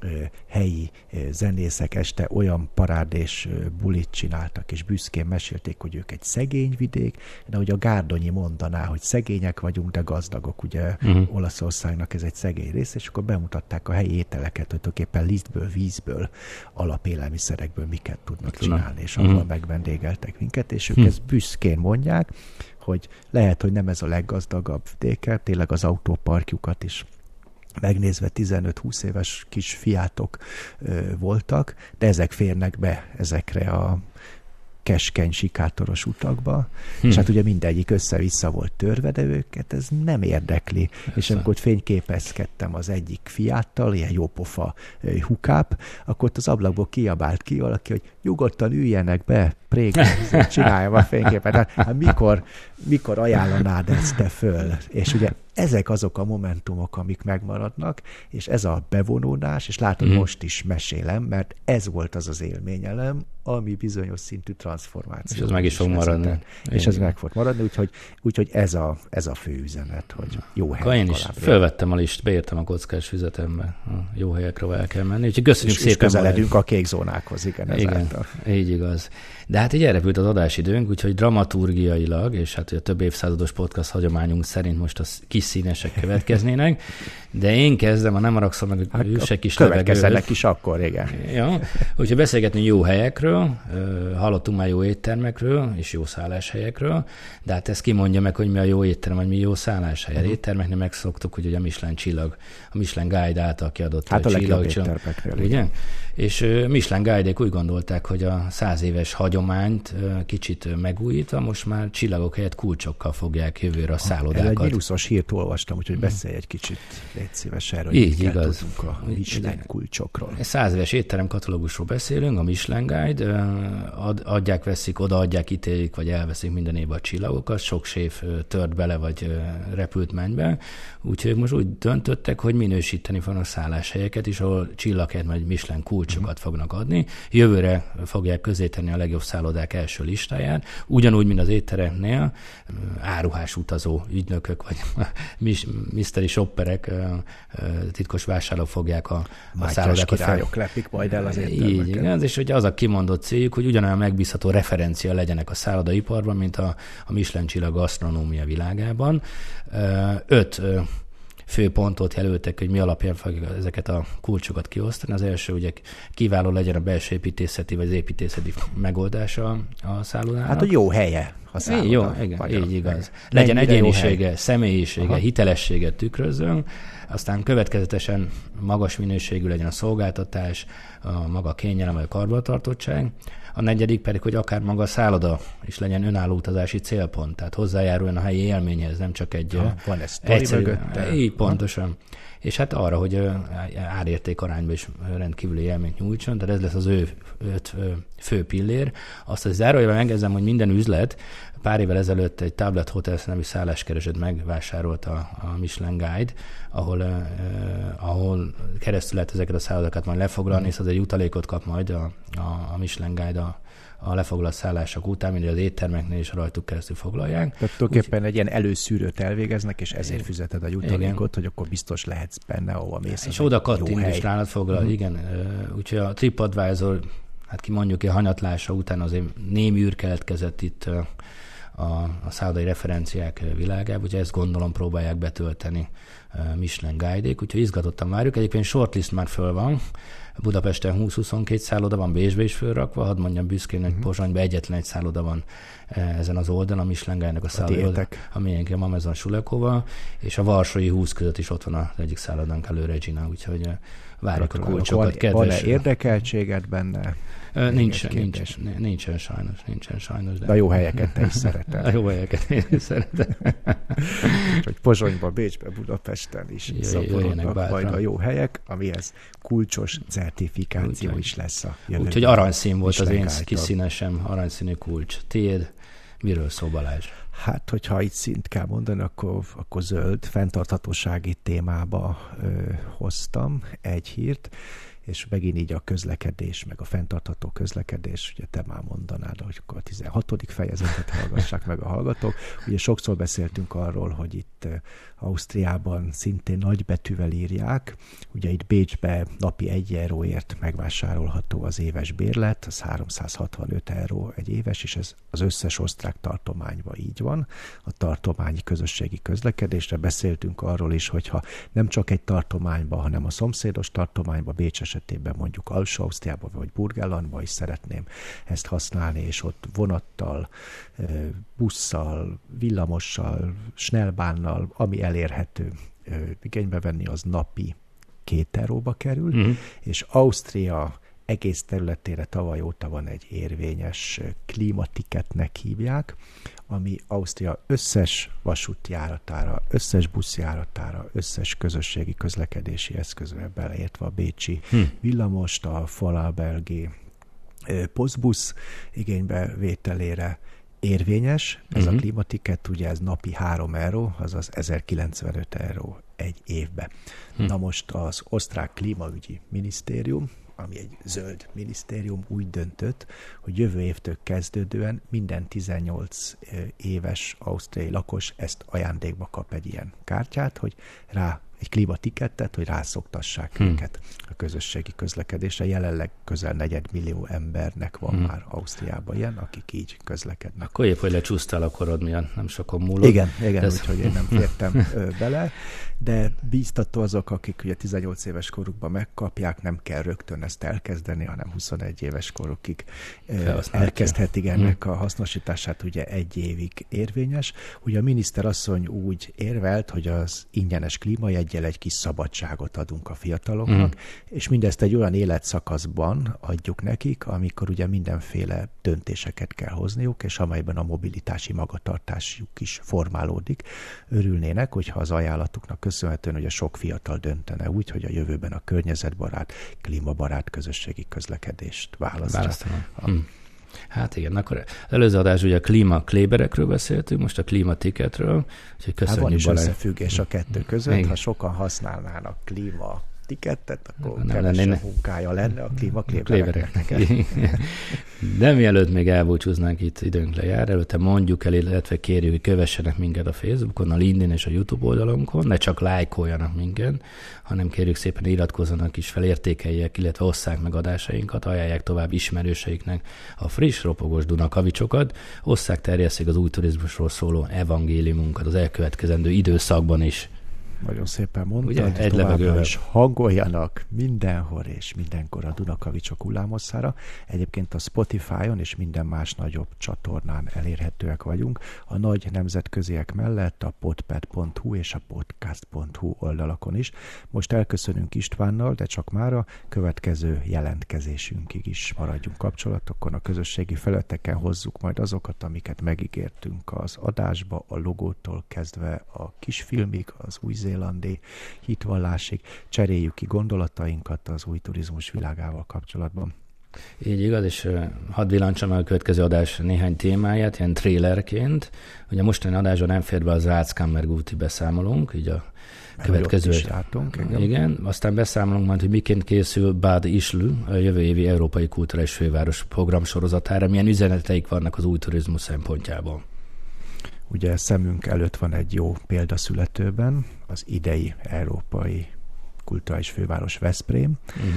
B: helyi zenészek este olyan parád és bulit csináltak, és büszkén mesélték, hogy ők egy szegény vidék, de hogy a Gárdonyi mondaná, hogy szegények vagyunk, de gazdagok, ugye Olaszországnak ez egy szegény rész, és akkor bemutatták a helyi ételeket, hogy tulajdonképpen lisztből, vízből, alapélelmiszerekből miket tudnak csinálni, és ahol megvendégeltek minket, és ők ezt büszkén mondják, hogy lehet, hogy nem ez a leggazdagabb vidéke, tényleg az autóparkjukat is megnézve 15-20 éves kis fiátok voltak, de ezek férnek be ezekre a keskeny, sikátoros utakba, és hát ugye mindegyik össze-vissza volt törve, de őket ez nem érdekli. És amikor fényképezkedtem az egyik fiáttal, ilyen jópofa hukáp, akkor ott az ablakból kiabált ki valaki, hogy nyugodtan üljenek be, csináljam a fényképet. Hát mikor ajánlanád ezt te föl? És ugye ezek azok a momentumok, amik megmaradnak, és ez a bevonódás, és látod, most is mesélem, mert ez volt az az élményelem, ami bizonyos szintű transformáció.
C: És ez meg is fog maradni.
B: És ez meg fog maradni, úgyhogy ez a fő üzenet, hogy jó helyek.
C: Én is fölvettem a listát, beírtam a kockás füzetembe, a jó helyekre el kell menni. Úgyhogy köszönjük szépen.
B: És közeledünk a kék zónákhoz,
C: igen, így igaz. De hát így elrepült az adásidőnk, úgyhogy dramaturgiailag, és hát a több évszázados podcast hagyományunk szerint most a kis színesek következnének, de én kezdem, ha nem haragszom meg, hogy ősek is
B: következzenek is akkor, igen.
C: Ja, úgyhogy beszélgetni jó helyekről, hallottunk már jó éttermekről, és jó szálláshelyekről, de hát ezt kimondja meg, hogy mi a jó étterem, vagy mi jó szálláshely. Éttermeknél megszoktuk, hogy a Michelin csillag, a Michelin Guide által kiadott
B: hát a legjobb éttermeknél.
C: Ugye? És Michelin Guide-ék úgy gondolták, hogy a 100 éves hagyományt kicsit megújítva, most már csillagok helyett kulcsokkal fogják jövőre a szállodákat.
B: Egy mínuszos hírt olvastam, úgyhogy beszélj egy kicsit, légy szíves erről,
C: így igaz.
B: Tudunk a Michelin kulcsokról.
C: 100 éves étterem katalógusról beszélünk, a Michelin Guide, adják, veszik, odaadják, ítélik, vagy elveszik minden évben a csillagokat, sok séf tört bele, vagy repült mennybe, úgyhogy most úgy döntöttek, hogy minősíteni fognak szálláshelyeket is, ahol csillaghelyet, vagy Michelin kulcsokat fognak adni. Jövőre fogják közzétenni a legjobb szállodák első listáját, ugyanúgy, mint az étteremnél, áruhás utazó ügynökök, vagy mystery shopperek, titkos vásárlók fogják a szállodákat
B: királyok lepik majd el az éttermeket.
C: Így, igaz, és ugye az a kimondott céljuk, hogy ugyanolyan megbízható referencia legyenek a szállodaiparban, mint a Michelin csillag gasztronómia világában. 5 fő pontot jelöltek, hogy mi alapján fogják ezeket a kulcsokat kiosztani. Az első, ugye kiváló legyen a belső építészeti vagy az építészeti megoldása a szállodának.
B: Hát, hogy jó helye a szálloda.
C: Jó, igen, így igaz. Legyen egyénisége, személyisége, hitelességet tükrözzön, aztán következetesen magas minőségű legyen a szolgáltatás, a maga kényelem, vagy a karbantartottság. A negyedik pedig, hogy akár maga a szálloda is legyen önálló utazási célpont, tehát hozzájáruljon a helyi élményhez, nem csak egy
B: van ez egyszerű mögötte.
C: Így pontosan. És hát arra, hogy árérték arányban is rendkívüli élményt nyújtson, tehát ez lesz az 5 fő pillér. Azt az zárójelben megjegyzem, hogy minden üzlet pár évvel ezelőtt egy Tablet Hotels nevű szálláskeresőt megvásárolta a Michelin Guide, ahol keresztül lehet ezeket a szállodákat majd lefoglalni, és az egy jutalékot kap majd a Michelin Guide a lefoglalt szállások után, mint az éttermeknél is rajtuk keresztül foglalják.
B: Tehát tulajdonképpen egy ilyen előszűrőt elvégeznek, és ezért fizeted a jutalékot, hogy akkor biztos lehetsz benne, ahova mész.
C: És oda kattint, és nálad foglal, igen. Úgyhogy a TripAdvisor hát ki mondjuk a hanyatlása után azért némi űr keletkezett itt a szállodai referenciák világában, úgyhogy ezt gondolom próbálják betölteni Michelin Guide-ék, úgyhogy izgatottan várjuk. Egyébként shortlist már föl van, Budapesten 20-22 szálloda van, Bécsbe is fölrakva, hadd mondjam büszkén, hogy Pozsonyban egyetlen egy szálloda van ezen az oldalon, a Michelin Guide-nek a szálloda, amilyenként van Amazon Sulekóval, és a varsói 20 között is ott van az egyik szállodánk elő Regina, úgyhogy várjuk a kulcsokat.
B: Van-e érdekeltséged benne?
C: Nincsen sajnos.
B: De a jó helyeket te is szereted.
C: A jó helyeket én is szeretem.
B: Hogy Pozsonyban, Bécsben, Budapesten is szaporodnak majd a jó helyek, amihez kulcsos certifikáció is lesz a jövőben.
C: Úgyhogy aranyszín volt az én kis színesem, aranyszínű kulcs. Tiéd, miről szó, Balázs?
B: Hát, hogyha itt szint kell mondani, akkor zöld, fenntarthatósági témába hoztam egy hírt, és megint így a közlekedés, meg a fenntartható közlekedés, ugye te már mondanád, hogy akkor a 16. fejezetet hallgassák meg a hallgatók. Ugye sokszor beszéltünk arról, hogy itt Ausztriában szintén nagybetűvel írják, ugye itt Bécsbe napi 1 euróért megvásárolható az éves bérlet, az 365 euró egy éves, és ez az összes osztrák tartományban így van. A tartományi közösségi közlekedésre beszéltünk arról is, hogyha nem csak egy tartományban, hanem a szomszédos tartományban, Bécs esetében mondjuk Alsó-Ausztriában vagy Burgenlandban is szeretném ezt használni, és ott vonattal, busszal, villamossal, snellbánnal, ami elérhető igénybe venni, az napi 2 euróba kerül, és Ausztria egész területére tavaly óta van egy érvényes klímatiketnek hívják, ami Ausztria összes vasútjáratára, összes buszjáratára, összes közösségi közlekedési eszközre, beleértve a bécsi villamost, a Vorarlbergi posztbusz igénybevételére érvényes. Ez a klímatiket, ugye ez napi 3 euró, azaz 1095 euró egy évbe. Na most az osztrák klímaügyi minisztérium, ami egy zöld minisztérium, úgy döntött, hogy jövő évtől kezdődően minden 18 éves ausztriai lakos ezt ajándékba kap egy ilyen kártyát, hogy egy klímatikettet, hogy rászoktassák őket a közösségi közlekedésre. Jelenleg közel 4 millió embernek van már Ausztriában ilyen, akik így közlekednek.
C: Akkor épp, hogy lecsúsztál a korod miatt, nem sokan múlott.
B: Igen, úgyhogy én nem fértem bele, de bíztató azok, akik ugye 18 éves korukban megkapják, nem kell rögtön ezt elkezdeni, hanem 21 éves korukig elkezdhetik ennek a hasznosítását, ugye 1 évig érvényes. Ugye a miniszterasszony úgy érvelt, hogy az ingyenes klímajeggyel egy kis szabadságot adunk a fiataloknak, és mindezt egy olyan életszakaszban adjuk nekik, amikor ugye mindenféle döntéseket kell hozniuk, és amelyben a mobilitási magatartásuk is formálódik. Örülnének, hogyha az ajánlatuknak köszönhetően, hogy a sok fiatal döntene úgy, hogy a jövőben a környezetbarát, klímabarát közösségi közlekedést választja.
C: Hát igen, akkor az előző adás ugye a klímakléberekről beszéltünk, most a klímatiketről, úgyhogy köszönjük.
B: Van is összefüggés a kettő között, igen. Ha sokan használnának klímatikettet, akkor kevesebb munkája lenne a klímaklébereknek.
C: De mielőtt még elbúcsúznánk, itt időnk lejár, előtte mondjuk el, illetve kérjük, hogy kövessenek minket a Facebookon, a LinkedIn és a YouTube oldalunkon, ne csak lájkoljanak minket, hanem kérjük szépen iratkozzanak is fel, értékeljék, illetve osszák meg adásainkat, ajánlják tovább ismerőseiknek a friss, ropogós Dunakavicsokat, osszák, terjesszék az új turizmusról szóló evangéliumunkat az elkövetkezendő időszakban is.
B: Nagyon szépen mondtad, továbbra is hangoljanak mindenhol és mindenkor a Dunakavicsok hullámhosszára. Egyébként a Spotify-on és minden más nagyobb csatornán elérhetőek vagyunk. A nagy nemzetköziek mellett a podpad.hu és a podcast.hu oldalakon is. Most elköszönünk Istvánnal, de csak mára következő jelentkezésünkig is maradjunk kapcsolatokon. A közösségi felületeken hozzuk majd azokat, amiket megígértünk az adásba, a logótól kezdve a kisfilmig, az új-zélandi hitvallásig. Cseréljük ki gondolatainkat az új turizmus világával kapcsolatban.
C: Így igaz, és hadd villancsam el a következő adás néhány témáját, ilyen trélerként. Ugye mostani adásban nem fér be a Salzkammergúti beszámolónk, így a következő. Igen, aztán beszámolunk majd, hogy miként készül Bad Ischl a jövő évi Európai Kulturális Főváros programsorozatára, milyen üzeneteik vannak az új turizmus szempontjából.
B: Ugye szemünk előtt van egy jó példaszületőben, az idei Európai Kulturális Főváros Veszprém,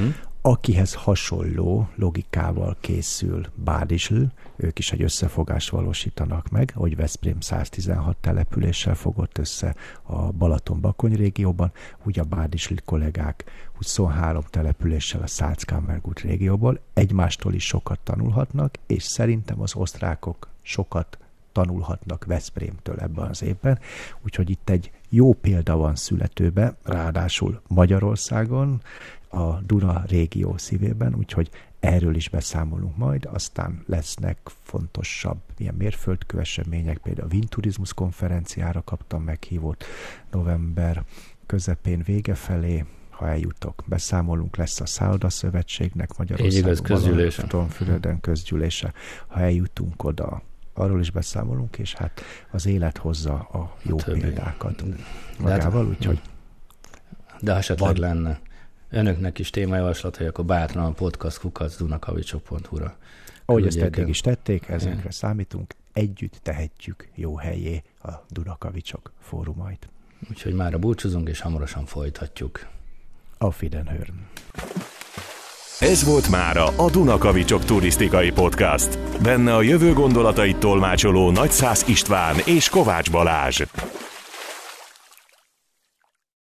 B: akihez hasonló logikával készül Bádisl, ők is egy összefogást valósítanak meg, hogy Veszprém 116 településsel fogott össze a Balaton-Bakony régióban, úgy a Bádisl kollégák 23 településsel a Salzkammergut régióból egymástól is sokat tanulhatnak, és szerintem az osztrákok sokat tanulhatnak Veszprémtől ebben az évben, úgyhogy itt egy jó példa van születőbe, ráadásul Magyarországon, a Duna régió szívében, úgyhogy erről is beszámolunk majd, aztán lesznek fontosabb ilyen mérföldkő események, például a Windturizmus konferenciára kaptam meghívót november közepén vége felé, ha eljutok, beszámolunk, lesz a Szállodaszövetségnek Magyarországon, Tonfüreden közgyűlése, ha eljutunk oda, arról is beszámolunk, és hát az élet hozza a jó példákat magával, úgyhogy...
C: De ha esetleg lenne önöknek is témajavaslat, hogy akkor bátran a podcast@dunakavicsok.hu-ra.
B: Ahogy ezt eddig is tették, ezekre számítunk, együtt tehetjük jó helyé a Dunakavicsok fórumait.
C: Úgyhogy mára búcsúzunk, és hamarosan folytatjuk.
B: Auf Wiederhören!
A: Ez volt mára a Dunakavicsok turisztikai podcast. Benne a jövő gondolatait tolmácsoló Nagyszász István és Kovács Balázs.